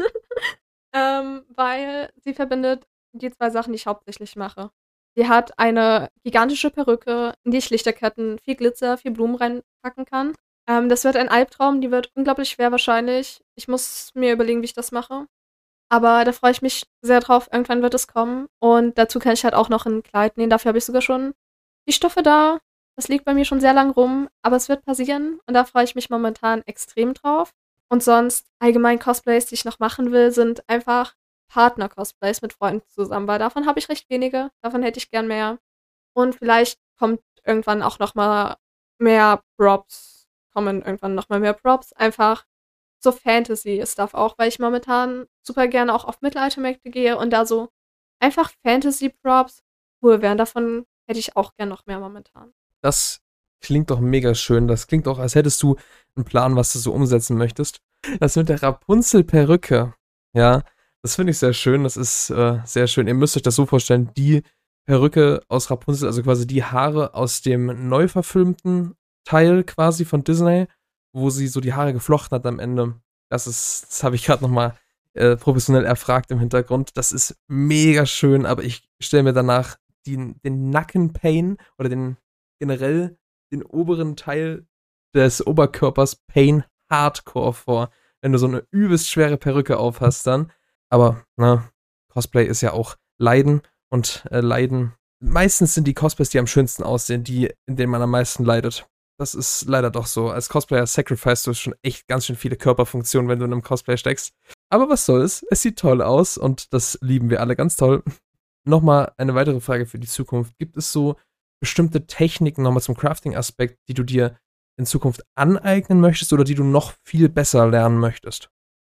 ähm, weil sie verbindet die zwei Sachen, die ich hauptsächlich mache. Sie hat eine gigantische Perücke, in die ich Lichterketten, viel Glitzer, viel Blumen reinpacken kann. Ähm, das wird ein Albtraum, die wird unglaublich schwer wahrscheinlich. Ich muss mir überlegen, wie ich das mache. Aber da freue ich mich sehr drauf. Irgendwann wird es kommen. Und dazu kann ich halt auch noch ein Kleid nähen. Dafür habe ich sogar schon die Stoffe da. Das liegt bei mir schon sehr lang rum. Aber es wird passieren. Und da freue ich mich momentan extrem drauf. Und sonst allgemein Cosplays, die ich noch machen will, sind einfach Partner-Cosplays mit Freunden zusammen. Weil davon habe ich recht wenige. Davon hätte ich gern mehr. Und vielleicht kommt irgendwann auch noch mal mehr Props. Kommen irgendwann noch mal mehr Props. Einfach so Fantasy-Stuff auch, weil ich momentan super gerne auch auf Mittelaltermärkte gehe und da so einfach Fantasy-Props cool wären. Davon hätte ich auch gern noch mehr momentan. Das klingt doch mega schön. Das klingt auch, als hättest du einen Plan, was du so umsetzen möchtest. Das mit der Rapunzel-Perücke, ja, das finde ich sehr schön. Das ist äh, sehr schön. Ihr müsst euch das so vorstellen, die Perücke aus Rapunzel, also quasi die Haare aus dem neu verfilmten Teil quasi von Disney, wo sie so die Haare geflochten hat am Ende. Das ist, das habe ich gerade nochmal äh, professionell erfragt im Hintergrund. Das ist mega schön, aber ich stelle mir danach die, den Nackenpain oder den generell den oberen Teil des Oberkörpers Pain Hardcore vor, wenn du so eine übelst schwere Perücke aufhast dann. Aber, na, Cosplay ist ja auch Leiden und äh, Leiden. Meistens sind die Cosplays, die am schönsten aussehen, die, in denen man am meisten leidet. Das ist leider doch so. Als Cosplayer sacrificest du schon echt ganz schön viele Körperfunktionen, wenn du in einem Cosplay steckst. Aber was soll's? Es sieht toll aus und das lieben wir alle ganz toll. Nochmal eine weitere Frage für die Zukunft. Gibt es so bestimmte Techniken nochmal zum Crafting-Aspekt, die du dir in Zukunft aneignen möchtest oder die du noch viel besser lernen möchtest?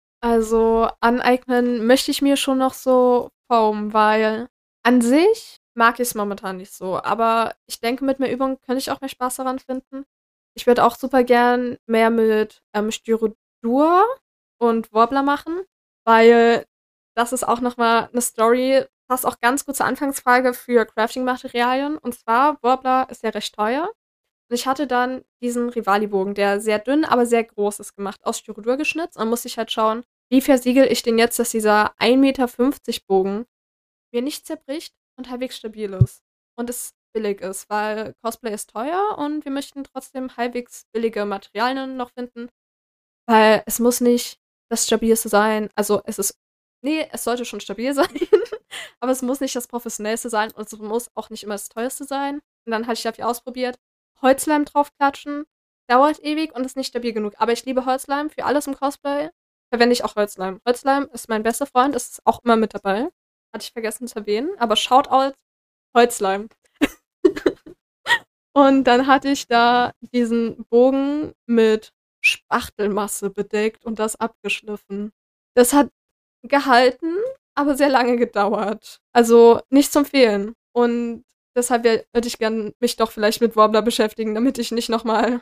Also aneignen möchte ich mir schon noch so Foam, weil an sich mag ich es momentan nicht so. Aber ich denke, mit mehr Übung könnte ich auch mehr Spaß daran finden. Ich würde auch super gern mehr mit ähm, Styrodur und Worbler machen, weil das ist auch nochmal eine Story, passt auch ganz gut zur Anfangsfrage für Crafting-Materialien. Und zwar, Worbler ist ja recht teuer. Und ich hatte dann diesen Rivali-Bogen, der sehr dünn, aber sehr groß ist, gemacht, aus Styrodur geschnitzt. Und dann musste ich halt schauen, wie versiegel ich den jetzt, dass dieser ein Meter fünfzig Bogen mir nicht zerbricht und halbwegs stabil ist. Und es billig ist, weil Cosplay ist teuer und wir möchten trotzdem halbwegs billige Materialien noch finden. Weil es muss nicht das Stabilste sein. Also es ist, nee, es sollte schon stabil sein. Aber es muss nicht das Professionellste sein und es muss auch nicht immer das teuerste sein. Und dann hatte ich dafür ausprobiert, Holzleim draufklatschen, dauert ewig und ist nicht stabil genug. Aber ich liebe Holzleim. Für alles im Cosplay verwende ich auch Holzleim. Holzleim ist mein bester Freund, ist auch immer mit dabei. Hatte ich vergessen zu erwähnen. Aber Shoutout Holzleim. Und dann hatte ich da diesen Bogen mit Spachtelmasse bedeckt und das abgeschliffen. Das hat gehalten, aber sehr lange gedauert. Also nicht zum Fehlen. Und deshalb würde ich gern mich doch vielleicht mit Worbler beschäftigen, damit ich nicht nochmal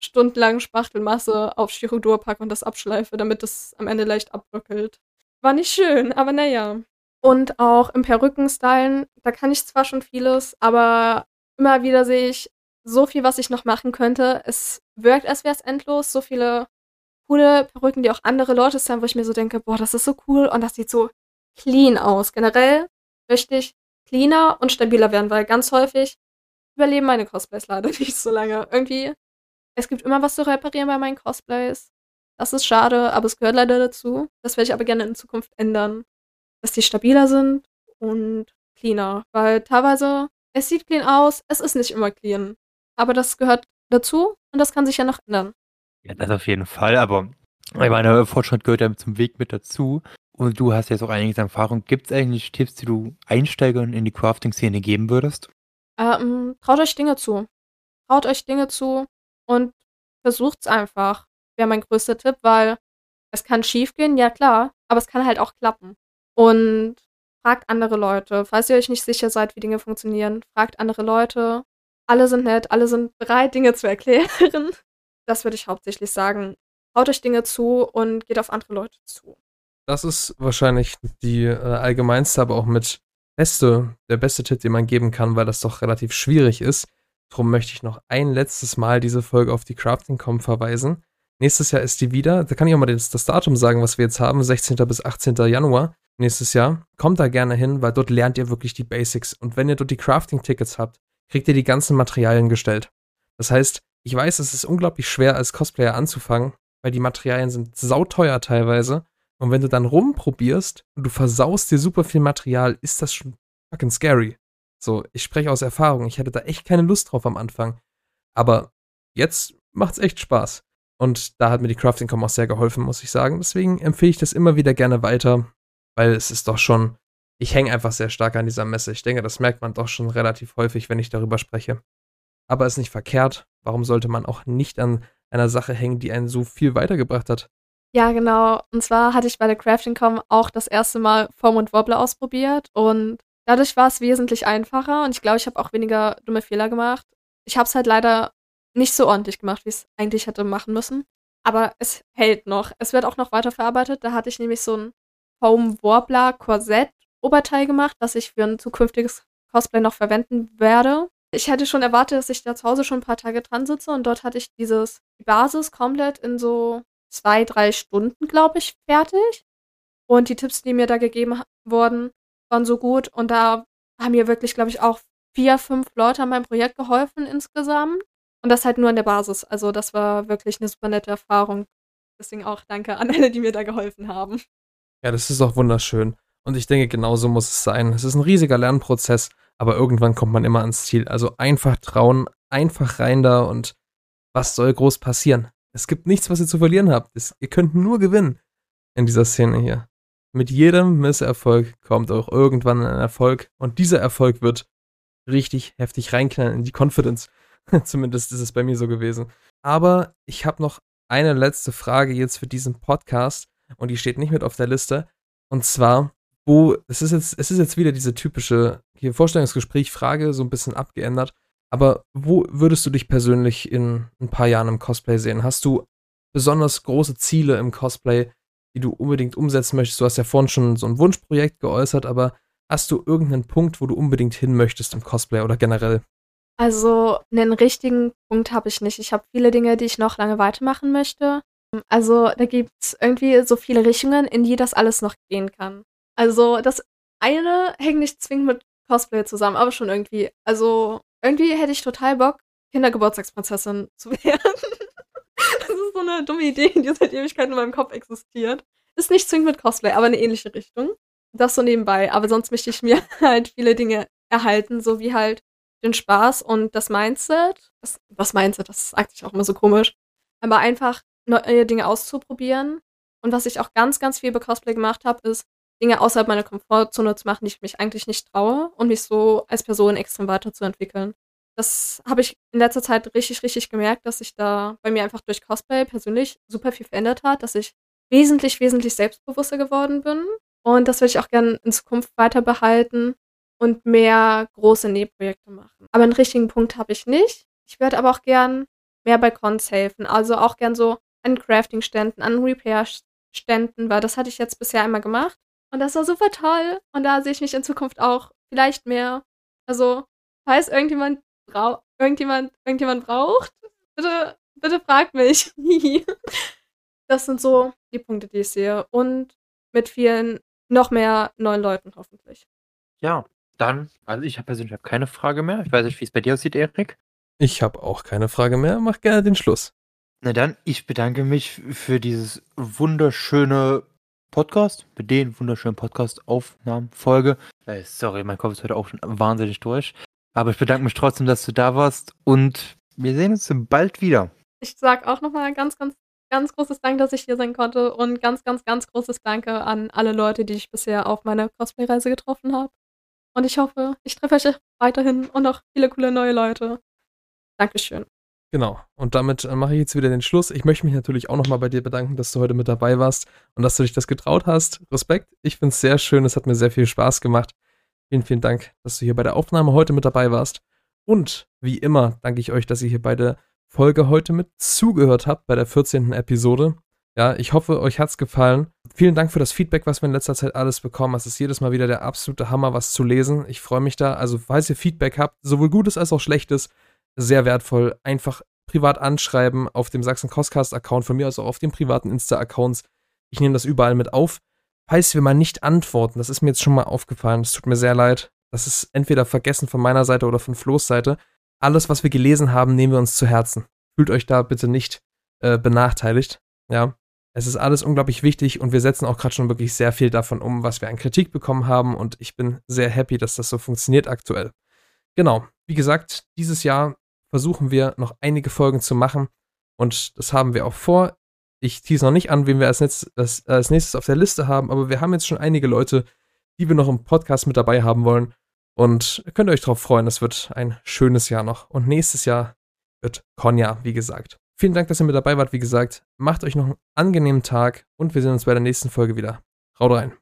stundenlang Spachtelmasse auf Styrodur packe und das abschleife, damit es am Ende leicht abbröckelt. War nicht schön, aber naja. Und auch im Perücken-Stylen, da kann ich zwar schon vieles, aber immer wieder sehe ich so viel, was ich noch machen könnte. Es wirkt, als wäre es endlos. So viele coole Perücken, die auch andere Leute stylen, wo ich mir so denke, boah, das ist so cool und das sieht so clean aus. Generell möchte ich cleaner und stabiler werden, weil ganz häufig überleben meine Cosplays leider nicht so lange. Irgendwie, es gibt immer was zu reparieren bei meinen Cosplays. Das ist schade, aber es gehört leider dazu. Das werde ich aber gerne in Zukunft ändern, dass die stabiler sind und cleaner. Weil teilweise, es sieht clean aus, es ist nicht immer clean. Aber das gehört dazu und das kann sich ja noch ändern. Ja, das auf jeden Fall, aber ich meine, Fortschritt gehört ja zum Weg mit dazu. Und du hast jetzt auch einiges an Erfahrung. Gibt es eigentlich Tipps, die du Einsteigern in die Crafting-Szene geben würdest? Ähm, traut euch Dinge zu. Traut euch Dinge zu und versucht's einfach. Wäre mein größter Tipp, weil es kann schief gehen, ja klar, aber es kann halt auch klappen. Und fragt andere Leute. Falls ihr euch nicht sicher seid, wie Dinge funktionieren, fragt andere Leute. Alle sind nett, alle sind bereit, Dinge zu erklären. Das würde ich hauptsächlich sagen. Traut euch Dinge zu und geht auf andere Leute zu. Das ist wahrscheinlich die äh, allgemeinste, aber auch mit beste, der beste Tipp, den man geben kann, weil das doch relativ schwierig ist. Darum möchte ich noch ein letztes Mal diese Folge auf die Crafting Punkt com verweisen. Nächstes Jahr ist die wieder. Da kann ich auch mal das, das Datum sagen, was wir jetzt haben. sechzehnten bis achtzehnten Januar nächstes Jahr. Kommt da gerne hin, weil dort lernt ihr wirklich die Basics. Und wenn ihr dort die Crafting-Tickets habt, kriegt ihr die ganzen Materialien gestellt. Das heißt, ich weiß, es ist unglaublich schwer, als Cosplayer anzufangen, weil die Materialien sind sauteuer teilweise. Und wenn du dann rumprobierst und du versaust dir super viel Material, ist das schon fucking scary. So, ich spreche aus Erfahrung. Ich hatte da echt keine Lust drauf am Anfang. Aber jetzt macht's echt Spaß. Und da hat mir die Crafting Punkt com auch sehr geholfen, muss ich sagen. Deswegen empfehle ich das immer wieder gerne weiter, weil es ist doch schon, ich hänge einfach sehr stark an dieser Messe. Ich denke, das merkt man doch schon relativ häufig, wenn ich darüber spreche. Aber ist nicht verkehrt. Warum sollte man auch nicht an einer Sache hängen, die einen so viel weitergebracht hat? Ja, genau. Und zwar hatte ich bei der Crafting Punkt com auch das erste Mal Foam und Wobbler ausprobiert und dadurch war es wesentlich einfacher und ich glaube, ich habe auch weniger dumme Fehler gemacht. Ich habe es halt leider nicht so ordentlich gemacht, wie es eigentlich hätte machen müssen. Aber es hält noch. Es wird auch noch weiterverarbeitet. Da hatte ich nämlich so ein Foam Warbler Korsett Oberteil gemacht, das ich für ein zukünftiges Cosplay noch verwenden werde. Ich hätte schon erwartet, dass ich da zu Hause schon ein paar Tage dran sitze und dort hatte ich dieses die Basis komplett in so zwei, drei Stunden, glaube ich, fertig. Und die Tipps, die mir da gegeben wurden, waren so gut. Und da haben mir wirklich, glaube ich, auch vier, fünf Leute an meinem Projekt geholfen insgesamt. Und das halt nur in der Basis. Also das war wirklich eine super nette Erfahrung. Deswegen auch danke an alle, die mir da geholfen haben. Ja, das ist auch wunderschön. Und ich denke, genauso muss es sein. Es ist ein riesiger Lernprozess, aber irgendwann kommt man immer ans Ziel. Also einfach trauen, einfach rein da und was soll groß passieren? Es gibt nichts, was ihr zu verlieren habt. Es, ihr könnt nur gewinnen in dieser Szene hier. Mit jedem Misserfolg kommt auch irgendwann ein Erfolg und dieser Erfolg wird richtig heftig reinknallen in die Confidence. Zumindest ist es bei mir so gewesen. Aber ich habe noch eine letzte Frage jetzt für diesen Podcast und die steht nicht mit auf der Liste. Und zwar, wo, es ist jetzt, es ist jetzt wieder diese typische hier Vorstellungsgespräch-Frage, so ein bisschen abgeändert. Aber wo würdest du dich persönlich in ein paar Jahren im Cosplay sehen? Hast du besonders große Ziele im Cosplay, die du unbedingt umsetzen möchtest? Du hast ja vorhin schon so ein Wunschprojekt geäußert, aber hast du irgendeinen Punkt, wo du unbedingt hin möchtest im Cosplay oder generell? Also einen richtigen Punkt habe ich nicht. Ich habe viele Dinge, die ich noch lange weitermachen möchte. Also da gibt es irgendwie so viele Richtungen, in die das alles noch gehen kann. Also das eine hängt nicht zwingend mit Cosplay zusammen, aber schon irgendwie. Also irgendwie hätte ich total Bock, Kindergeburtstagsprinzessin zu werden. Das ist so eine dumme Idee, die seit Ewigkeiten in meinem Kopf existiert. Ist nicht zwingend mit Cosplay, aber eine ähnliche Richtung. Das so nebenbei. Aber sonst möchte ich mir halt viele Dinge erhalten, so wie halt den Spaß und das Mindset. Das, das Mindset, das ist eigentlich auch immer so komisch. Aber einfach neue Dinge auszuprobieren. Und was ich auch ganz, ganz viel bei Cosplay gemacht habe, ist, Dinge außerhalb meiner Komfortzone zu machen, die ich mich eigentlich nicht traue und mich so als Person extrem weiterzuentwickeln. Das habe ich in letzter Zeit richtig, richtig gemerkt, dass sich da bei mir einfach durch Cosplay persönlich super viel verändert hat, dass ich wesentlich, wesentlich selbstbewusster geworden bin. Und das würde ich auch gerne in Zukunft weiter behalten und mehr große Nähprojekte machen. Aber einen richtigen Punkt habe ich nicht. Ich würde aber auch gern mehr bei Cons helfen. Also auch gern so an Crafting-Ständen, an Repair-Ständen, weil das hatte ich jetzt bisher einmal gemacht. Und das war super toll. Und da sehe ich mich in Zukunft auch vielleicht mehr. Also, falls irgendjemand, brau- irgendjemand, irgendjemand braucht, bitte, bitte fragt mich. Das sind so die Punkte, die ich sehe. Und mit vielen, noch mehr neuen Leuten hoffentlich. Ja, dann, also ich habe persönlich hab keine Frage mehr. Ich weiß nicht, wie es bei dir aussieht, Erik. Ich habe auch keine Frage mehr. Mach gerne den Schluss. Na dann, ich bedanke mich für dieses wunderschöne Podcast, für den wunderschönen Podcast-Aufnahmenfolge. Äh, sorry, mein Kopf ist heute auch schon wahnsinnig durch. Aber ich bedanke mich trotzdem, dass du da warst und wir sehen uns bald wieder. Ich sag auch nochmal ganz, ganz, ganz großes Dank, dass ich hier sein konnte und ganz, ganz, ganz großes Danke an alle Leute, die ich bisher auf meiner Cosplay-Reise getroffen habe. Und ich hoffe, ich treffe euch weiterhin und auch viele coole neue Leute. Dankeschön. Genau. Und damit äh, mache ich jetzt wieder den Schluss. Ich möchte mich natürlich auch nochmal bei dir bedanken, dass du heute mit dabei warst und dass du dich das getraut hast. Respekt. Ich finde es sehr schön. Es hat mir sehr viel Spaß gemacht. Vielen, vielen Dank, dass du hier bei der Aufnahme heute mit dabei warst. Und wie immer danke ich euch, dass ihr hier bei der Folge heute mit zugehört habt, bei der vierzehnten Episode. Ja, ich hoffe, euch hat's gefallen. Vielen Dank für das Feedback, was wir in letzter Zeit alles bekommen. Es ist jedes Mal wieder der absolute Hammer, was zu lesen. Ich freue mich da. Also, falls ihr Feedback habt, sowohl Gutes als auch Schlechtes, sehr wertvoll. Einfach privat anschreiben auf dem Sachsen Coscast-Account, von mir aus auch auf den privaten Insta-Accounts. Ich nehme das überall mit auf. Falls wir mal nicht antworten, das ist mir jetzt schon mal aufgefallen, es tut mir sehr leid. Das ist entweder vergessen von meiner Seite oder von Flo's Seite. Alles, was wir gelesen haben, nehmen wir uns zu Herzen. Fühlt euch da bitte nicht äh, benachteiligt. Ja, es ist alles unglaublich wichtig und wir setzen auch gerade schon wirklich sehr viel davon um, was wir an Kritik bekommen haben und ich bin sehr happy, dass das so funktioniert aktuell. Genau, wie gesagt, dieses Jahr versuchen wir noch einige Folgen zu machen und das haben wir auch vor. Ich tease noch nicht an, wen wir als, Netz, als, als nächstes auf der Liste haben, aber wir haben jetzt schon einige Leute, die wir noch im Podcast mit dabei haben wollen und könnt ihr euch darauf freuen, es wird ein schönes Jahr noch und nächstes Jahr wird Konja, wie gesagt. Vielen Dank, dass ihr mit dabei wart, wie gesagt. Macht euch noch einen angenehmen Tag und wir sehen uns bei der nächsten Folge wieder. Haut rein.